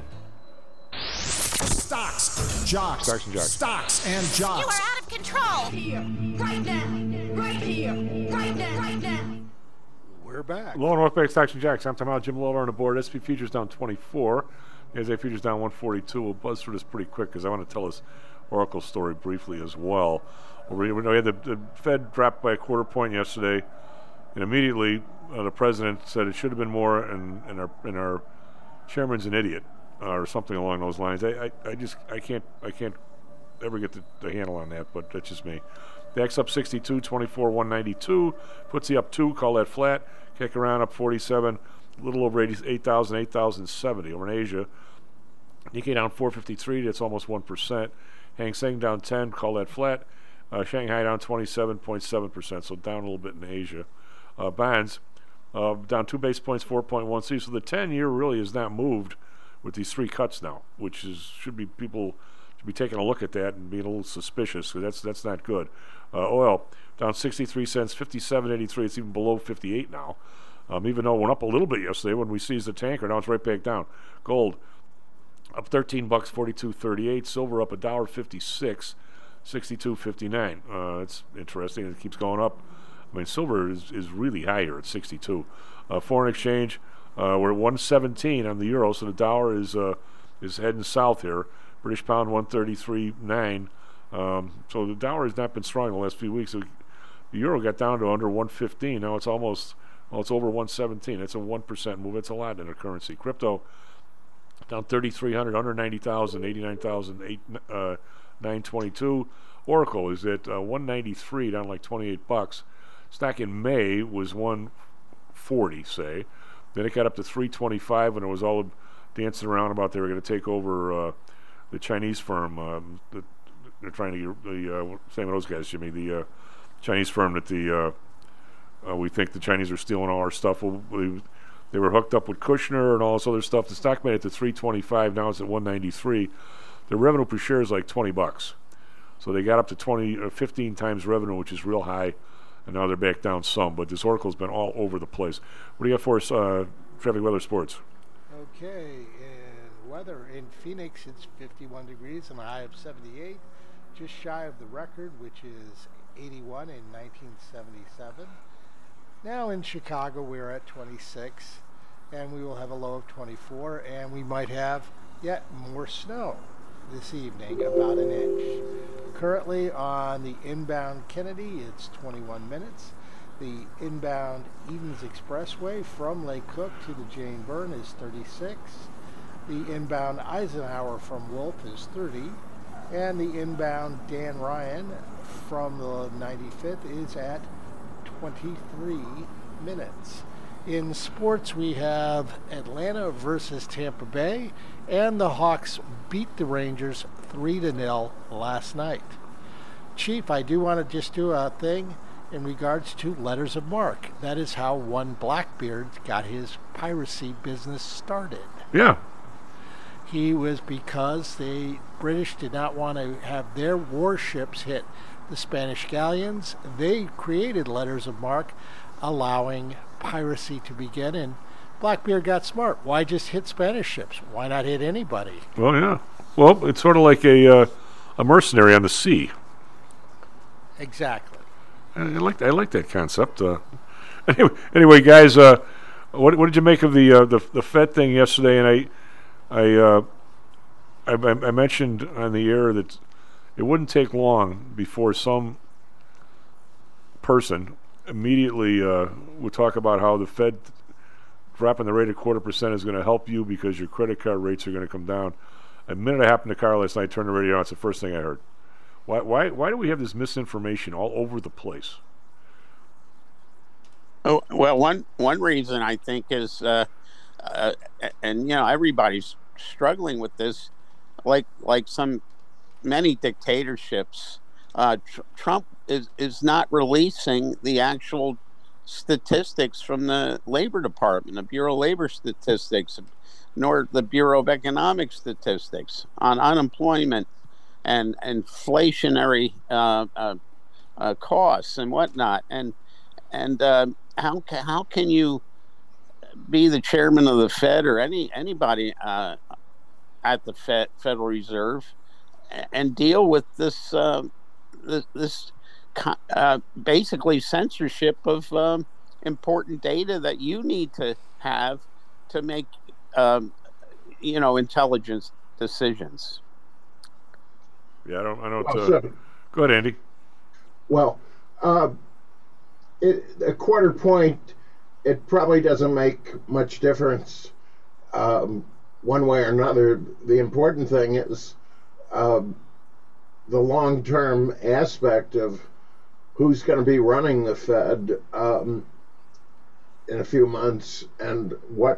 Stocks, jocks, Stocks and jocks. Stocks and jocks. You are out of control. Here, right now, right here, right now, right now. We're back. Low and welcome back to Stocks and Jocks. I'm Tom Howe, Jim Lawler on the board. SP Futures down 24. NASDAQ Futures down 142. We'll buzz through this pretty quick because I want to tell this Oracle story briefly as well. We had the Fed dropped by a quarter point yesterday, and immediately the president said it should have been more, and our chairman's an idiot or something along those lines. I can't ever get the handle on that, but that's just me. DAX up 62, 24, 192. FTSE up 2, call that flat. Kick around up 47, a little over 8,000, 8,070 over in Asia. Nikkei down 453, that's almost 1%. Hang Seng down 10, call that flat. Shanghai down 27.7%, so down a little bit in Asia. Bonds down 2 basis points, 4.13. So the 10-year really has not moved with these 3 cuts now, which people should be taking a look at that and being a little suspicious, because that's not good. Oil down 63 cents, 57.83. It's even below 58 now. Even though it went up a little bit yesterday when we seized the tanker, now it's right back down. Gold up $13, 42.38. Silver up $1.56, 62.59. It's interesting. It keeps going up. I mean, silver is really higher at 62. Foreign exchange, we're at 117 on the euro, so the dollar is heading south here. British pound 133.9. So the dollar has not been strong in the last few weeks. The euro got down to under 115. Now it's almost. Well, it's over 117. It's a 1% move. It's a lot in a currency. Crypto down 3,300, under 90,000, 89,922. Oracle is at 193, down like $28. Stock in May was 140, say. Then it got up to 325 when it was all dancing around about they were going to take over the Chinese firm. They're trying to get the same of those guys, Jimmy. The Chinese firm that we think the Chinese are stealing all our stuff. They were hooked up with Kushner and all this other stuff. The stock made it to 325. Now it's at 193. The revenue per share is like $20. So they got up to 15 times revenue, which is real high, and now they're back down some. But this Oracle's been all over the place. What do you got for us, traffic, weather, sports? Okay, in weather in Phoenix, it's 51 degrees and a high of 78, just shy of the record, which is 81 in 1977. Now in Chicago, we're at 26, and we will have a low of 24, and we might have yet more snow this evening, about an inch. Currently on the inbound Kennedy, it's 21 minutes. The inbound Edens Expressway from Lake Cook to the Jane Byrne is 36. The inbound Eisenhower from Wolf is 30. And the inbound Dan Ryan from the 95th is at 23 minutes. In sports, we have Atlanta versus Tampa Bay, and the Hawks beat the Rangers 3-0 last night. Chief, I do want to just do a thing in regards to letters of marque. That is how one Blackbeard got his piracy business started. Yeah. He was because the British did not want to have their warships hit the Spanish galleons. They created letters of marque allowing piracy to begin, and Blackbeard got smart. Why just hit Spanish ships? Why not hit anybody? Well, yeah. Well, it's sort of like a mercenary on the sea. Exactly. I like that concept. Anyway, guys, what did you make of the Fed thing yesterday? And I mentioned on the air that it wouldn't take long before some person immediately would talk about how the Fed dropping the rate a 0.25% is going to help you because your credit card rates are going to come down. A minute it happened to Carl last night, turned the radio on, it's the first thing I heard. Why do we have this misinformation all over the place? Oh, well, one reason I think is, and everybody's struggling with this, like many dictatorships. Trump is not releasing the actual statistics from the Labor Department, the Bureau of Labor Statistics, nor the Bureau of Economic Statistics on unemployment and inflationary costs and whatnot. And how can you be the chairman of the Fed or anybody at the Federal Reserve and deal with this basically censorship of important data that you need to have to make intelligence decisions? Yeah, I don't. So, go ahead, Andy. Well, a quarter point, it probably doesn't make much difference one way or another. The important thing is the long-term aspect of who's going to be running the Fed in a few months, and what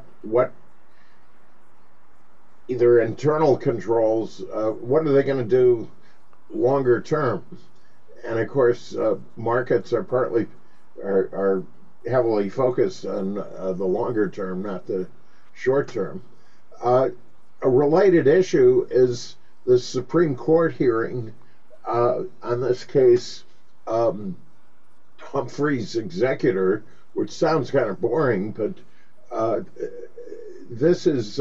either internal controls, what are they going to do longer term? And of course, markets are heavily focused on the longer term, not the short term. A related issue is the Supreme Court hearing on this case, Humphrey's executor, which sounds kind of boring, but this is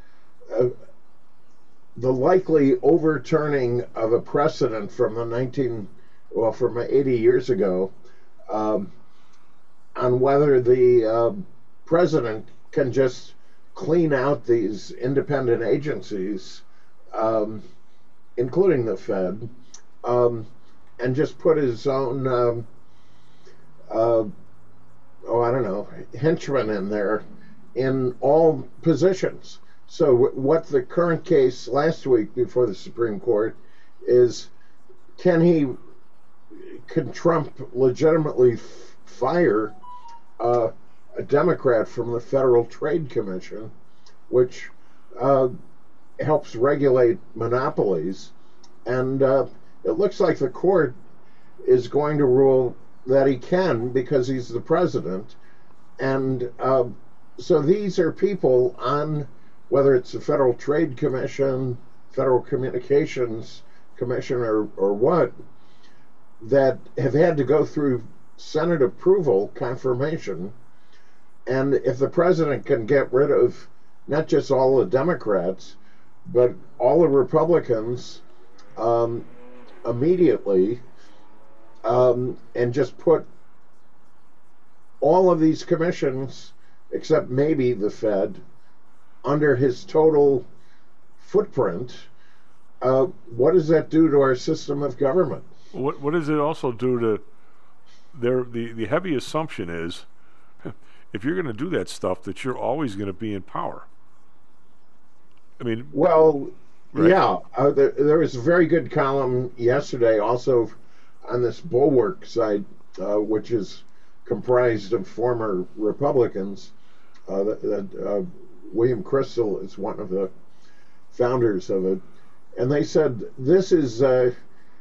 the likely overturning of a precedent from from 80 years ago on whether the president can just clean out these independent agencies, including the Fed, and just put his own, henchmen in there in all positions. So what the current case last week before the Supreme Court is, can Trump legitimately fire a Democrat from the Federal Trade Commission, which helps regulate monopolies? And it looks like the court is going to rule that he can because he's the president. And so these are people on, whether it's the Federal Trade Commission, Federal Communications Commission, or what, that have had to go through Senate approval, confirmation. And if the president can get rid of not just all the Democrats, but all the Republicans immediately, and just put all of these commissions, except maybe the Fed, under his total footprint, what does that do to our system of government? What does it also do to the heavy assumption is, if you're going to do that stuff, that you're always going to be in power. I mean, well, right? Yeah, there was a very good column yesterday also on this Bulwark site, which is comprised of former Republicans. William Crystal is one of the founders of it, and they said this is a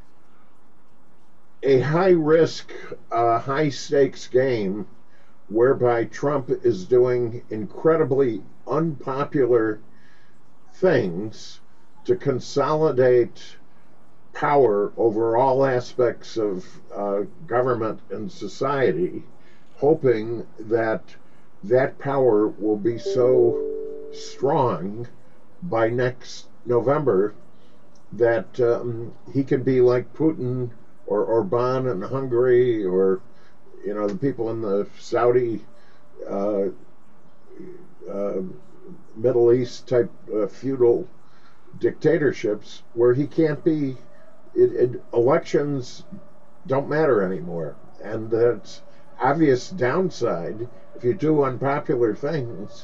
high-risk, high-stakes game whereby Trump is doing incredibly unpopular things to consolidate power over all aspects of government and society, hoping that that power will be so strong by next November that he can be like Putin or Orban in Hungary, or the people in the Saudi Middle East type feudal dictatorships where he can't be. Elections don't matter anymore, and that's obvious downside. If you do unpopular things,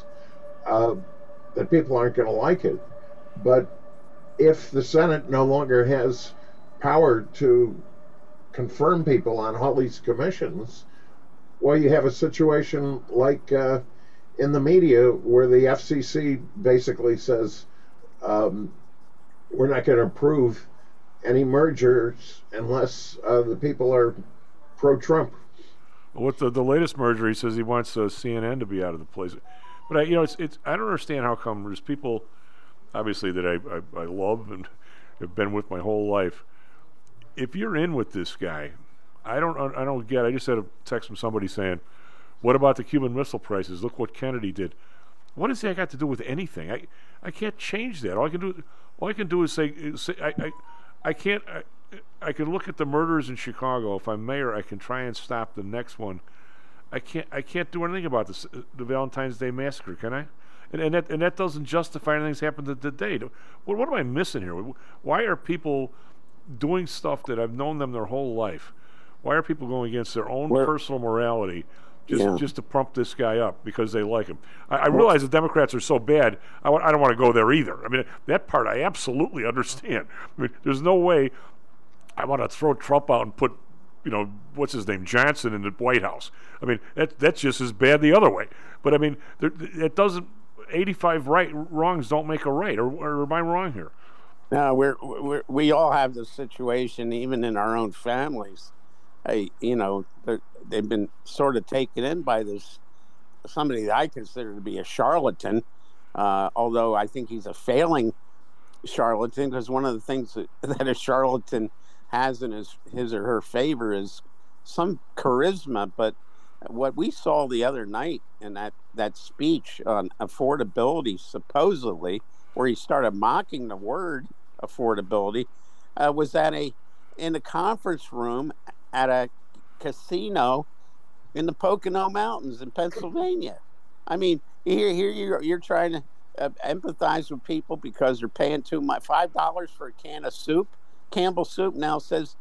that people aren't going to like it. But if the Senate no longer has power to confirm people on all these commissions, well, you have a situation like in the media where the FCC basically says we're not going to approve any mergers unless the people are pro-Trump. With the latest merger, he says he wants CNN to be out of the place. But I don't understand how come there's people, obviously, that I love and have been with my whole life. If you're in with this guy, I don't get. I just had a text from somebody saying, "What about the Cuban Missile Crisis? Look what Kennedy did." What does that got to do with anything? I can't change that. All I can do is say I can't. I can look at the murders in Chicago. If I'm mayor, I can try and stop the next one. I can't do anything about this, the Valentine's Day massacre, can I? And that doesn't justify anything that's happened today. What am I missing here? Why are people doing stuff that I've known them their whole life? Why are people going against their own personal morality just to pump this guy up because they like him? I realize the Democrats are so bad. I don't want to go there either. I mean, that part I absolutely understand. I mean, there's no way I want to throw Trump out and put, what's his name, Johnson in the White House. I mean, that's just as bad the other way. But I mean, it doesn't. 85 wrongs don't make a right. Or am I wrong here? No, we all have this situation, even in our own families. They've been sort of taken in by this somebody that I consider to be a charlatan. Although I think he's a failing charlatan, because one of the things that a charlatan has in his or her favor is some charisma. But what we saw the other night in that speech on affordability, supposedly, where he started mocking the word affordability, was in a conference room at a casino in the Pocono Mountains in Pennsylvania. I mean, here you're trying to empathize with people because they're paying too much. $5 for a can of soup. Campbell Soup now says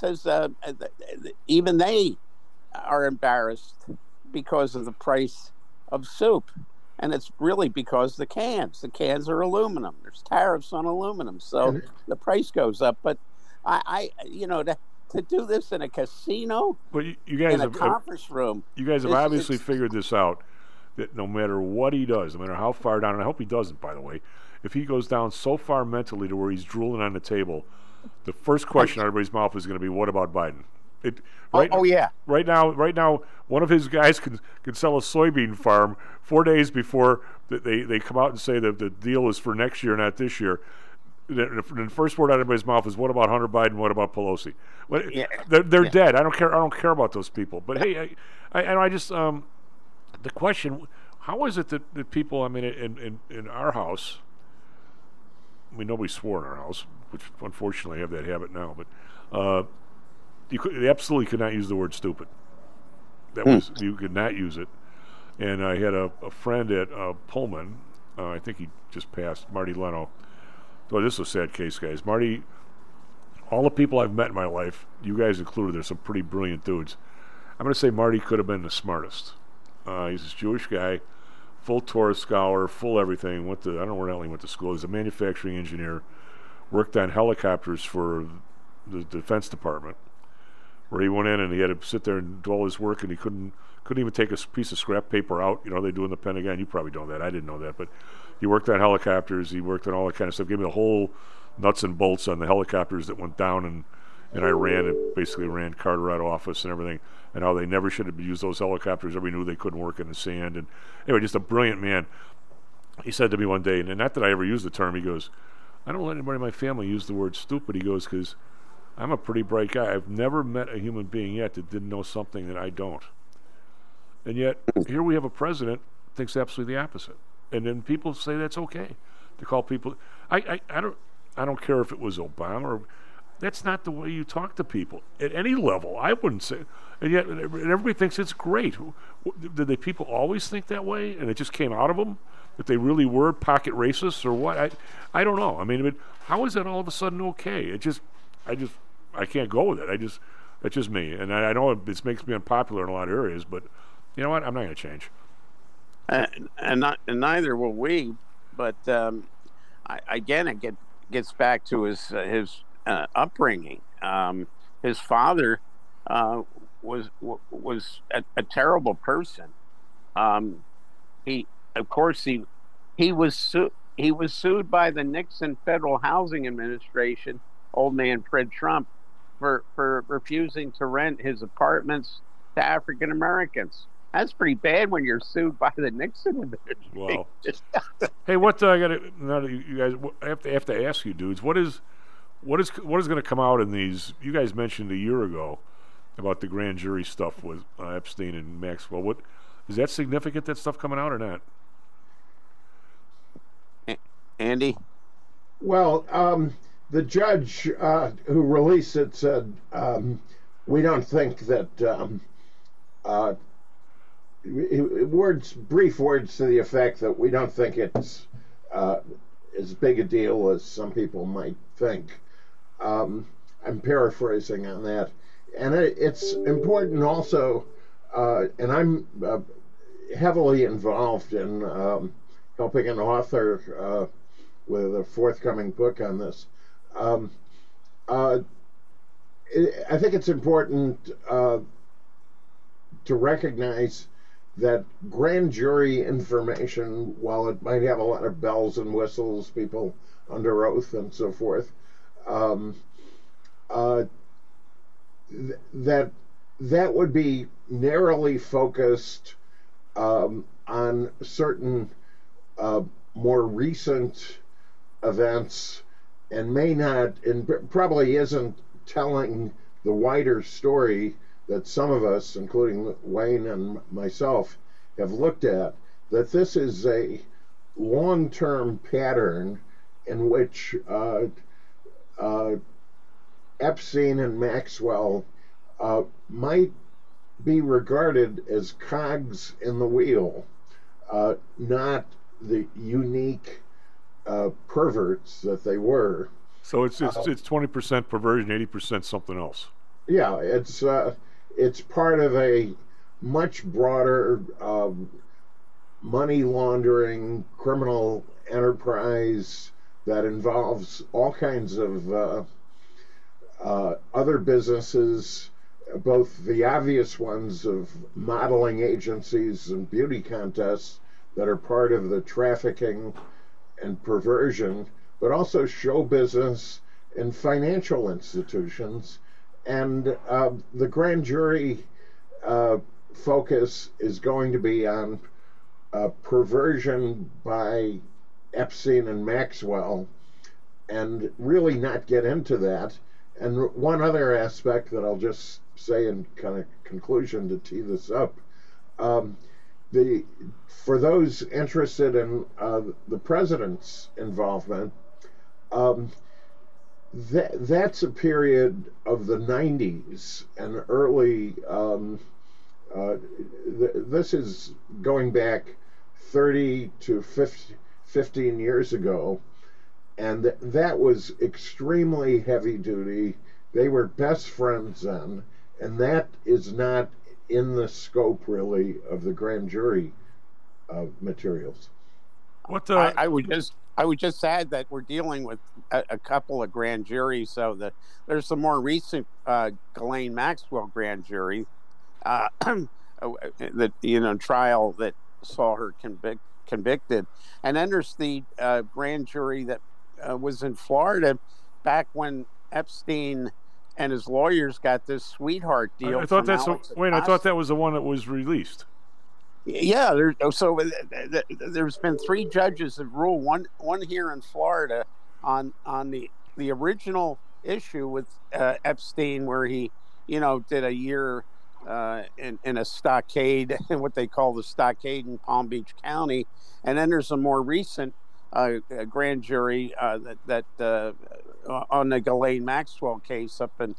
even they are embarrassed because of the price of soup, and it's really because the cans are aluminum. There's tariffs on aluminum, so the price goes up. But I to do this in a casino, but you guys in a conference room, you guys have obviously figured this out. That no matter what he does, no matter how far down, and I hope he doesn't, by the way, if he goes down so far mentally to where he's drooling on the table, the first question out of everybody's mouth is going to be, "What about Biden?" Yeah. Right now, one of his guys can sell a soybean farm 4 days before they come out and say that the deal is for next year, not this year. The first word out of everybody's mouth is, "What about Hunter Biden? What about Pelosi?" They're dead. I don't care about those people. But hey, I just the question: how is it that people? I mean, in our house, I mean, nobody swore in our house, which unfortunately I have that habit now. But you absolutely could not use the word stupid. You could not use it. And I had a friend at Pullman. I think he just passed, Marty Leno. Well, this is a sad case, guys. Marty, all the people I've met in my life, you guys included, there's some pretty brilliant dudes. I'm going to say Marty could have been the smartest. He's this Jewish guy, full Torah scholar, full everything. I don't know where the hell he went to school. He's a manufacturing engineer, worked on helicopters for the Defense Department, where he went in and he had to sit there and do all his work, and he couldn't even take a piece of scrap paper out. They do in the Pentagon. You probably know that. I didn't know that, but he worked on helicopters. He worked on all that kind of stuff. Gave me the whole nuts and bolts on the helicopters that went down in Iran. It basically ran Carter out of office and everything, and how they never should have used those helicopters. Everybody knew they couldn't work in the sand. And anyway, just a brilliant man. He said to me one day, and not that I ever used the term, he goes, "I don't let anybody in my family use the word stupid." He goes, "Because I'm a pretty bright guy. I've never met a human being yet that didn't know something that I don't." And yet, here we have a president who thinks absolutely the opposite. And then people say that's okay to call people. I don't care if it was Obama or. That's not the way you talk to people at any level. I wouldn't say. And yet, everybody thinks it's great. Did the people always think that way, and it just came out of them? That they really were pocket racists or what? I don't know. I mean, how is that all of a sudden okay? I can't go with it. That's just me. And I know this makes me unpopular in a lot of areas, but you know what? I'm not going to change. And neither will we. But again, it gets back to his upbringing. His father was a terrible person. He was sued by the Nixon Federal Housing Administration, old man Fred Trump, for refusing to rent his apartments to African Americans. That's pretty bad when you're sued by the Nixon administration. Wow. Hey, what I got to now that you guys I have to ask you, dudes, what is going to come out in these? You guys mentioned a year ago about the grand jury stuff with Epstein and Maxwell. What is that significant? That stuff coming out or not? Andy? Well, the judge who released it said, we don't think that brief words to the effect that we don't think it's as big a deal as some people might think. I'm paraphrasing on that. And it's important also, and I'm heavily involved in helping an author with a forthcoming book on this. I think it's important to recognize that grand jury information, while it might have a lot of bells and whistles, people under oath and so forth, that would be narrowly focused on certain more recent events, and may not, and probably isn't telling the wider story that some of us, including Wayne and myself, have looked at, that this is a long-term pattern in which Epstein and Maxwell might be regarded as cogs in the wheel, not the unique perverts that they were. So it's 20% perversion, 80% something else. Yeah, it's part of a much broader money laundering criminal enterprise that involves all kinds of other businesses, both the obvious ones of modeling agencies and beauty contests that are part of the trafficking and perversion, but also show business and financial institutions. And the grand jury focus is going to be on perversion by Epstein and Maxwell, and really not get into that. And one other aspect that I'll just say in kind of conclusion to tee this up, for those interested in the president's involvement, that's a period of the 90s and early, this is going back 30 to 15 years ago, and that was extremely heavy duty. They were best friends then, and that is not in the scope really of the grand jury materials. What I would just add that we're dealing with a couple of grand juries. So that there's some more recent Ghislaine Maxwell grand jury, that trial that saw her convicted, and then there's the grand jury that was in Florida back when Epstein and his lawyers got this sweetheart deal. I thought I thought that was the one that was released. Yeah, there's been 3 judges have ruled. One here in Florida on the original issue with Epstein, where he did a year in a stockade, what they call the stockade in Palm Beach County, and then there's a more recent grand jury that on the Ghislaine Maxwell case up in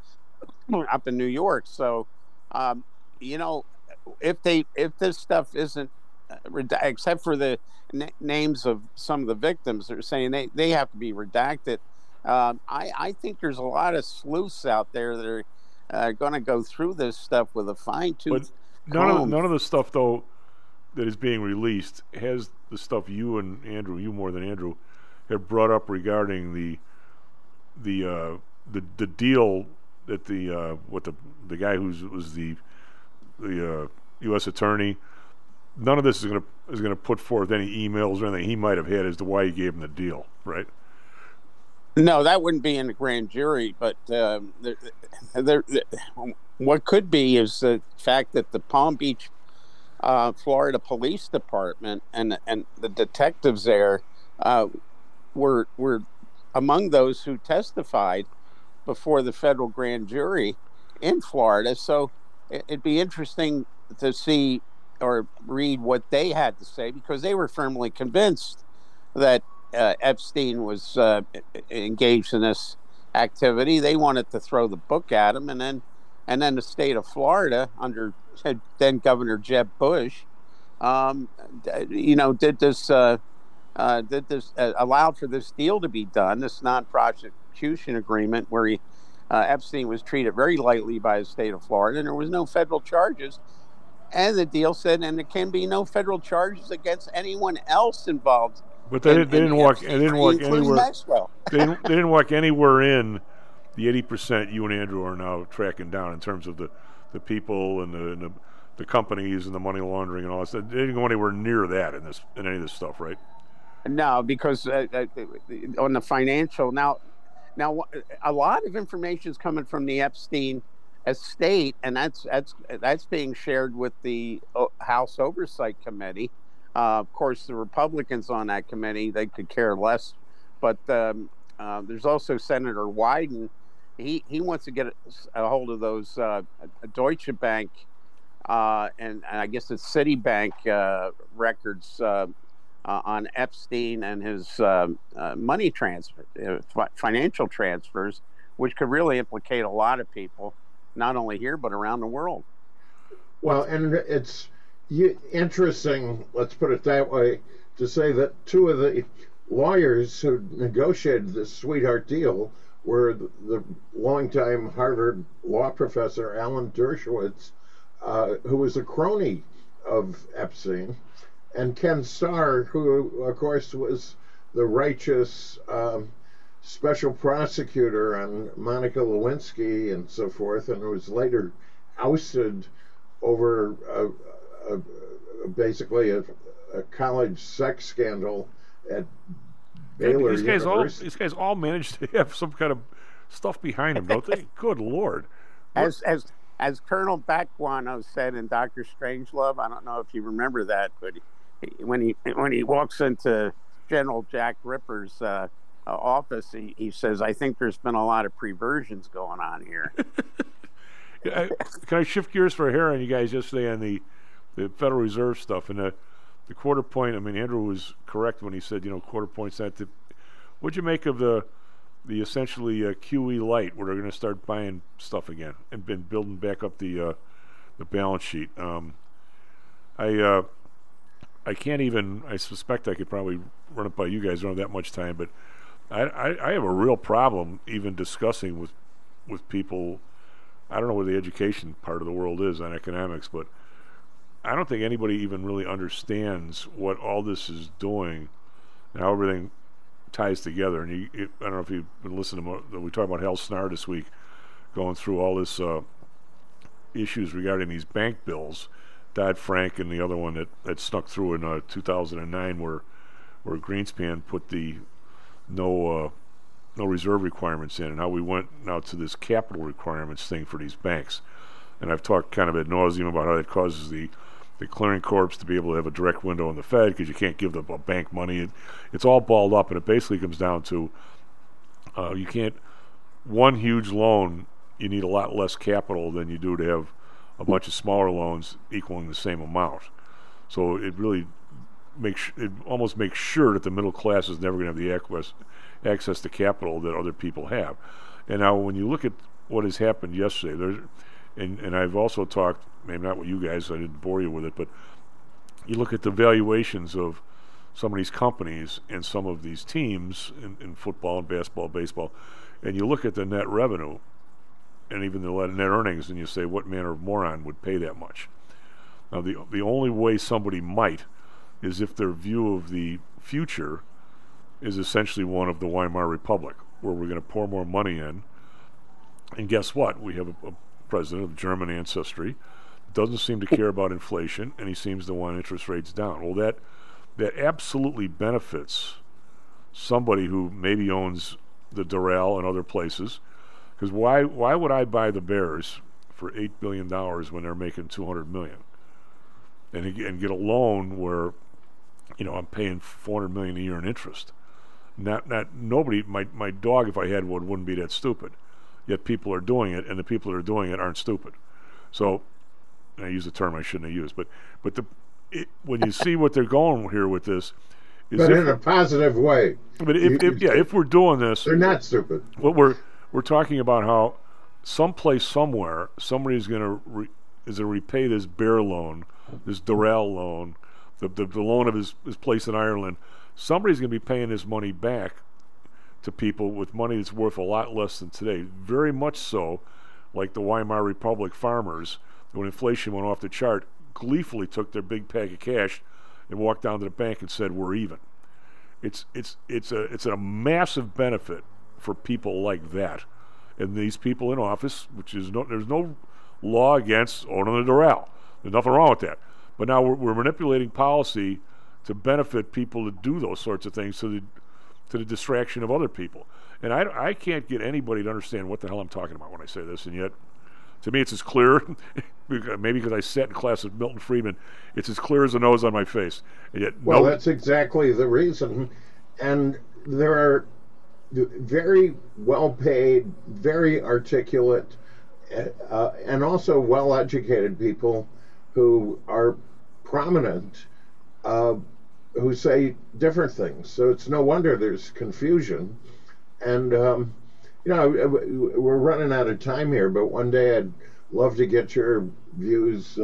New York. So if this stuff isn't except for the names of some of the victims. They're saying they have to be redacted. I think there's a lot of sleuths out there that are going to go through this stuff with a fine-tooth comb. None of the stuff, though, that is being released has the stuff you and Andrew, you more than Andrew, have brought up regarding the deal that the guy who was the U.S. attorney. None of this is going to put forth any emails or anything he might have had as to why he gave him the deal, right? No, that wouldn't be in the grand jury. But what could be is the fact that the Palm Beach, Florida Police Department and the detectives there were among those who testified before the federal grand jury in Florida. So it'd be interesting to see or read what they had to say, because they were firmly convinced that Epstein was engaged in this activity. They wanted to throw the book at him, and then the state of Florida under then Governor Jeb Bush, did this allowed for this deal to be done, this non-prosecution agreement where Epstein was treated very lightly by the state of Florida, and there was no federal charges. And the deal said, and there can be no federal charges against anyone else involved. But they didn't walk anywhere. Maxwell. they didn't walk anywhere in the 80% you and Andrew are now tracking down in terms of the people and the companies and the money laundering and all that. They didn't go anywhere near that in any of this stuff, right? No, because on the financial now a lot of information is coming from the Epstein estate, and that's being shared with the House Oversight Committee. Of course, the Republicans on that committee, they could care less. But there's also Senator Wyden. He wants to get a hold of those Deutsche Bank and I guess it's Citibank records on Epstein and his money transfer, financial transfers, which could really implicate a lot of people, not only here but around the world. Well, and it's interesting, let's put it that way, to say that two of the lawyers who negotiated this sweetheart deal were the longtime Harvard law professor Alan Dershowitz, who was a crony of Epstein, and Ken Starr, who, of course, was the righteous special prosecutor on Monica Lewinsky and so forth, and was later ousted over basically a college sex scandal at Baylor University. These guys all managed to have some kind of stuff behind them, don't they? Good Lord. As Colonel Bakwano said in Dr. Strangelove, I don't know if you remember that, but when he walks into General Jack Ripper's office, he says, "I think there's been a lot of perversions going on here." Can I shift gears for a hair on you guys yesterday on the Federal Reserve stuff and the quarter point? I mean, Andrew was correct when he said, quarter point's not the. What'd you make of the essentially QE light, where they're going to start buying stuff again and been building back up the balance sheet? I can't even. I suspect I could probably run it by you guys. I don't have that much time, but I have a real problem even discussing with people. I don't know where the education part of the world is on economics, but I don't think anybody even really understands what all this is doing and how everything ties together. And I don't know if you've been listening to we talked about Hal Snarr this week, going through all this issues regarding these bank bills, Dodd-Frank and the other one that snuck through in 2009, where Greenspan put the no reserve requirements in, and how we went now to this capital requirements thing for these banks. And I've talked kind of ad nauseum about how that causes the clearing corps to be able to have a direct window on the Fed, because you can't give a bank money. It's all balled up, and it basically comes down to you can't, one huge loan, you need a lot less capital than you do to have a bunch of smaller loans equaling the same amount. So it really almost makes sure that the middle class is never going to have the access to capital that other people have. And now when you look at what has happened yesterday, and I've also talked, maybe not with you guys, I didn't bore you with it, but you look at the valuations of some of these companies and some of these teams in football and basketball, baseball, and you look at the net revenue and even the net earnings, and you say, what manner of moron would pay that much? Now, the only way somebody might is if their view of the future is essentially one of the Weimar Republic, where we're going to pour more money in. And guess what? We have a president of German ancestry, doesn't seem to care about inflation, and he seems to want interest rates down. Well, that absolutely benefits somebody who maybe owns the Doral and other places. Because why would I buy the Bears for $8 billion when they're making $200 million, and get a loan where, I'm paying $400 million a year in interest? Not nobody. My dog, if I had one, wouldn't be that stupid. Yet people are doing it, and the people that are doing it aren't stupid. So I use a term I shouldn't have used, but when you see what they're going here with this, is but in a positive way. But if we're doing this, they're not stupid. What we're talking about how someplace somewhere somebody's going to repay this Bear loan, this Doral loan, the loan of his place in Ireland. Somebody's going to be paying this money back to people with money that's worth a lot less than today. Very much so, like the Weimar Republic farmers, when inflation went off the chart, gleefully took their big pack of cash and walked down to the bank and said, "We're even." It's a massive benefit for people like that, and these people in office, there's no law against owning the Doral. There's nothing wrong with that. But now we're manipulating policy to benefit people to do those sorts of things to the distraction of other people. And I can't get anybody to understand what the hell I'm talking about when I say this, and yet to me it's as clear, maybe because I sat in class with Milton Friedman, it's as clear as the nose on my face. And yet that's exactly the reason. And there are very well-paid, very articulate, and also well-educated people who are prominent, who say different things. So it's no wonder there's confusion. And, we're running out of time here, but one day I'd love to get your views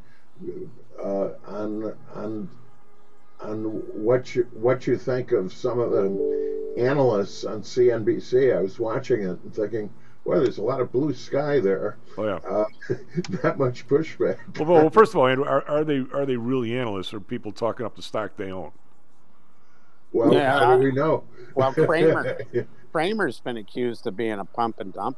on what you think of some of the analysts on CNBC. I was watching it and thinking, well, there's a lot of blue sky there. Oh yeah, not much pushback. Well, first of all, Andrew, are they really analysts or people talking up the stock they own? Well, how do we know? Well, Kramer's been accused of being a pump and dump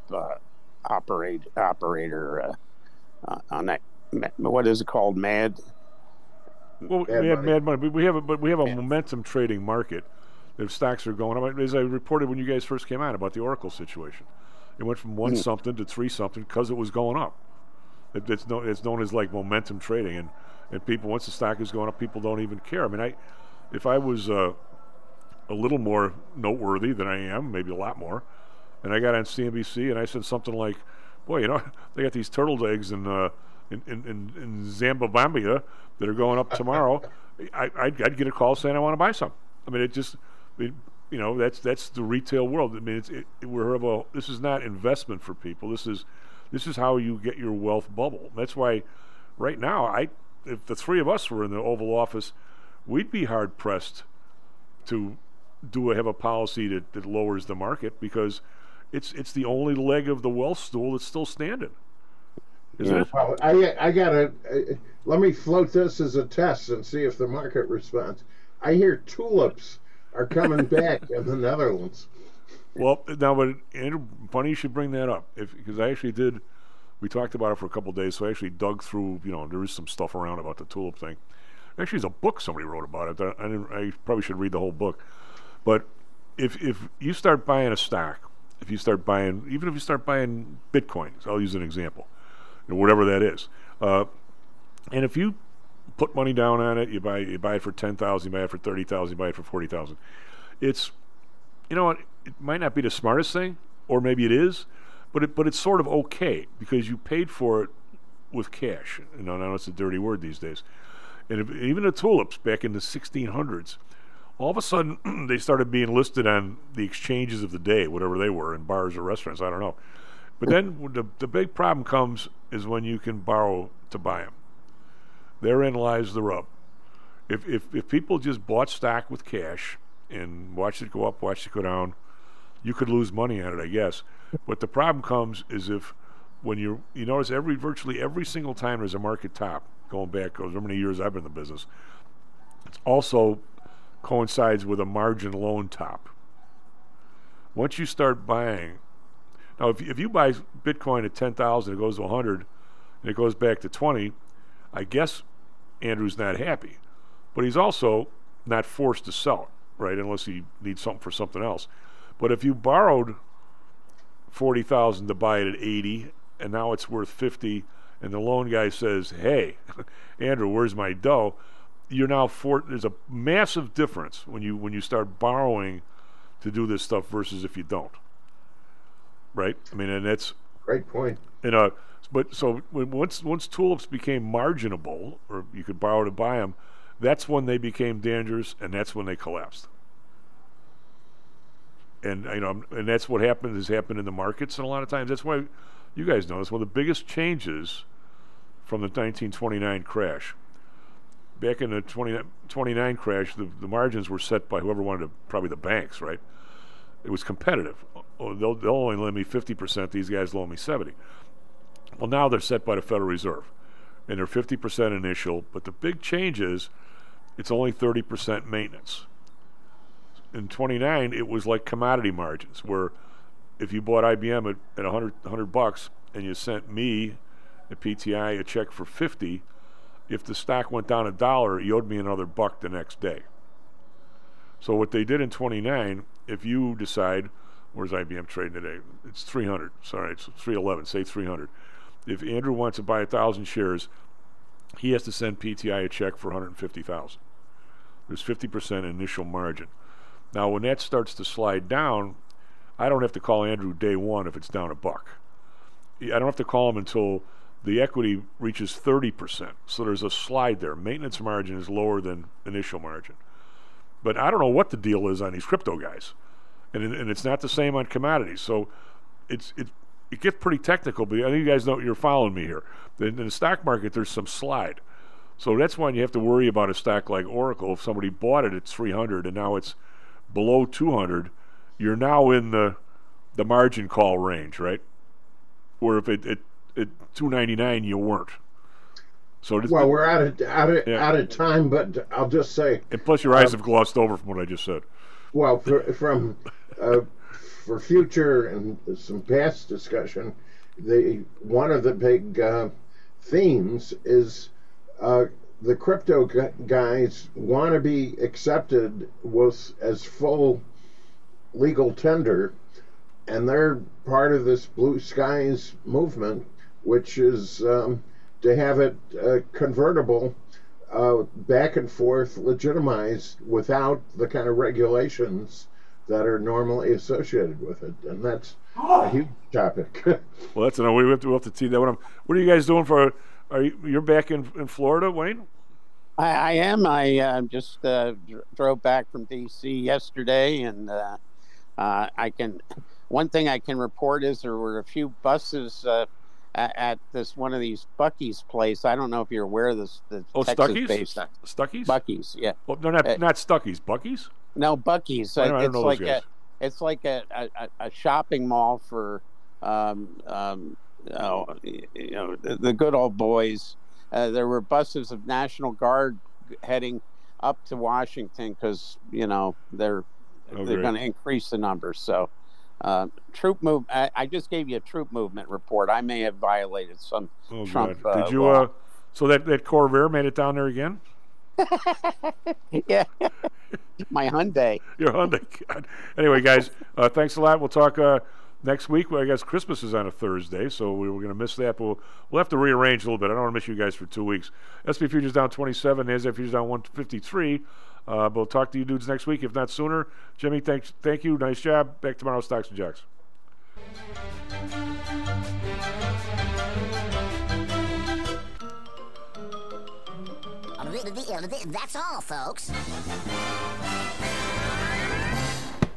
operator on that. What is it called? Mad. Well, mad money. We have a momentum trading market. If stocks are going up, as I reported when you guys first came out about the Oracle situation. It went from one something to three something because it was going up. It's known as like momentum trading, and people, once the stock is going up, people don't even care. I mean, if I was a little more noteworthy than I am, maybe a lot more, and I got on CNBC and I said something like, "Boy, they got these turtle eggs in Zambabambia that are going up tomorrow," I'd get a call saying I want to buy some. I mean, that's the retail world. I mean, this is not investment for people. This is how you get your wealth bubble. That's why, right now, if the three of us were in the Oval Office, we'd be hard pressed to have a policy that lowers the market, because it's the only leg of the wealth stool that's still standing. Isn't it? Well, I gotta let me float this as a test and see if the market responds. I hear tulips are coming back in the Netherlands. Well, now, but Andrew, funny you should bring that up, because I actually we talked about it for a couple of days, so I actually dug through, there is some stuff around about the tulip thing. Actually, there's a book somebody wrote about it. I probably should read the whole book. But if you start buying a stock, even if you start buying Bitcoins, I'll use an example, whatever that is, and if you put money down on it, you buy it for $10,000, you buy it for $30,000, you buy it for $40,000. It's, it might not be the smartest thing, or maybe it is, but it's sort of okay because you paid for it with cash. Now it's a dirty word these days. And even the tulips back in the 1600s, all of a sudden they started being listed on the exchanges of the day, whatever they were, in bars or restaurants, I don't know. But then the big problem comes is when you can borrow to buy them. Therein lies the rub. If people just bought stock with cash and watched it go up, watched it go down, you could lose money on it, I guess. But the problem comes is if when you notice virtually every single time there's a market top, going back however many years I've been in the business, it also coincides with a margin loan top. Once you start buying, now if you buy Bitcoin at 10,000, it goes to 100, and it goes back to 20, I guess Andrew's not happy. But he's also not forced to sell it, right, unless he needs something for something else. But if you borrowed $40,000 to buy it at 80, and now it's worth 50, and the loan guy says, "Hey, Andrew, where's my dough?" You're now there's a massive difference when you start borrowing to do this stuff versus if you don't. Right? I mean, and that's great point. But so once tulips became marginable, or you could borrow to buy them, that's when they became dangerous, and that's when they collapsed. And and that's what has happened in the markets, and a lot of times that's why you guys know it's one of the biggest changes from the 1929 crash. Back in the 29 crash, the margins were set by whoever wanted to, probably the banks, right? It was competitive. Oh, they'll only lend me 50%. These guys loan me 70%. Well, now they're set by the Federal Reserve, and they're 50% initial. But the big change is it's only 30% maintenance. In 29, it was like commodity margins, where if you bought IBM at $100 and you sent me at PTI a check for $50, if the stock went down $1, you owed me another $1 the next day. So what they did in 29, if you decide, where's IBM trading today? It's 300. Sorry, it's 311. Say 300. If Andrew wants to buy 1,000 shares, he has to send PTI a check for $150,000. There's 50% initial margin. Now, when that starts to slide down, I don't have to call Andrew day one if it's down $1. I don't have to call him until the equity reaches 30%. So there's a slide there. Maintenance margin is lower than initial margin. But I don't know what the deal is on these crypto guys. And it's not the same on commodities. So it gets pretty technical, but I think you guys know you're following me here. In the stock market, there's some slide. So that's when you have to worry about a stock like Oracle. If somebody bought it at 300 and now it's below 200, you're now in the margin call range, right? Where if at 299 you weren't. So we're out of time, but I'll just say. And plus, your eyes have glossed over from what I just said. Well, for future and some past discussion, one of the big themes is the crypto guys want to be accepted as full legal tender, and they're part of this Blue Skies movement, which is to have it convertible back and forth legitimized without the kind of regulations that are normally associated with it, and that's a huge topic. Well, that's we'll have to tee that one up. What are you guys doing for? You're back in Florida, Wayne? I am. I just drove back from D.C. yesterday, and one thing I can report is there were a few buses at one of these Buc-ee's place. I don't know if you're aware of this. Stuckey's? Stuckey's? Buc-ee's, yeah. Well, they're not Stuckey's. Buc-ee's? No, Buc-ee's. It's like a shopping mall for the good old boys. There were buses of National Guard heading up to Washington because they're going to increase the numbers. So troop move. I just gave you a troop movement report. I may have violated some Trump. Did you? Law. So that Corvair made it down there again? Yeah, my Hyundai. Your Hyundai. God. Anyway, guys, thanks a lot. We'll talk next week. Well, I guess Christmas is on a Thursday, so we were going to miss that. But we'll have to rearrange a little bit. I don't want to miss you guys for 2 weeks. SP Futures down 27. NASDAQ Futures down 153. But we'll talk to you dudes next week, if not sooner. Jimmy, thank you. Nice job. Back tomorrow, Stocks and Jocks. That's all, folks.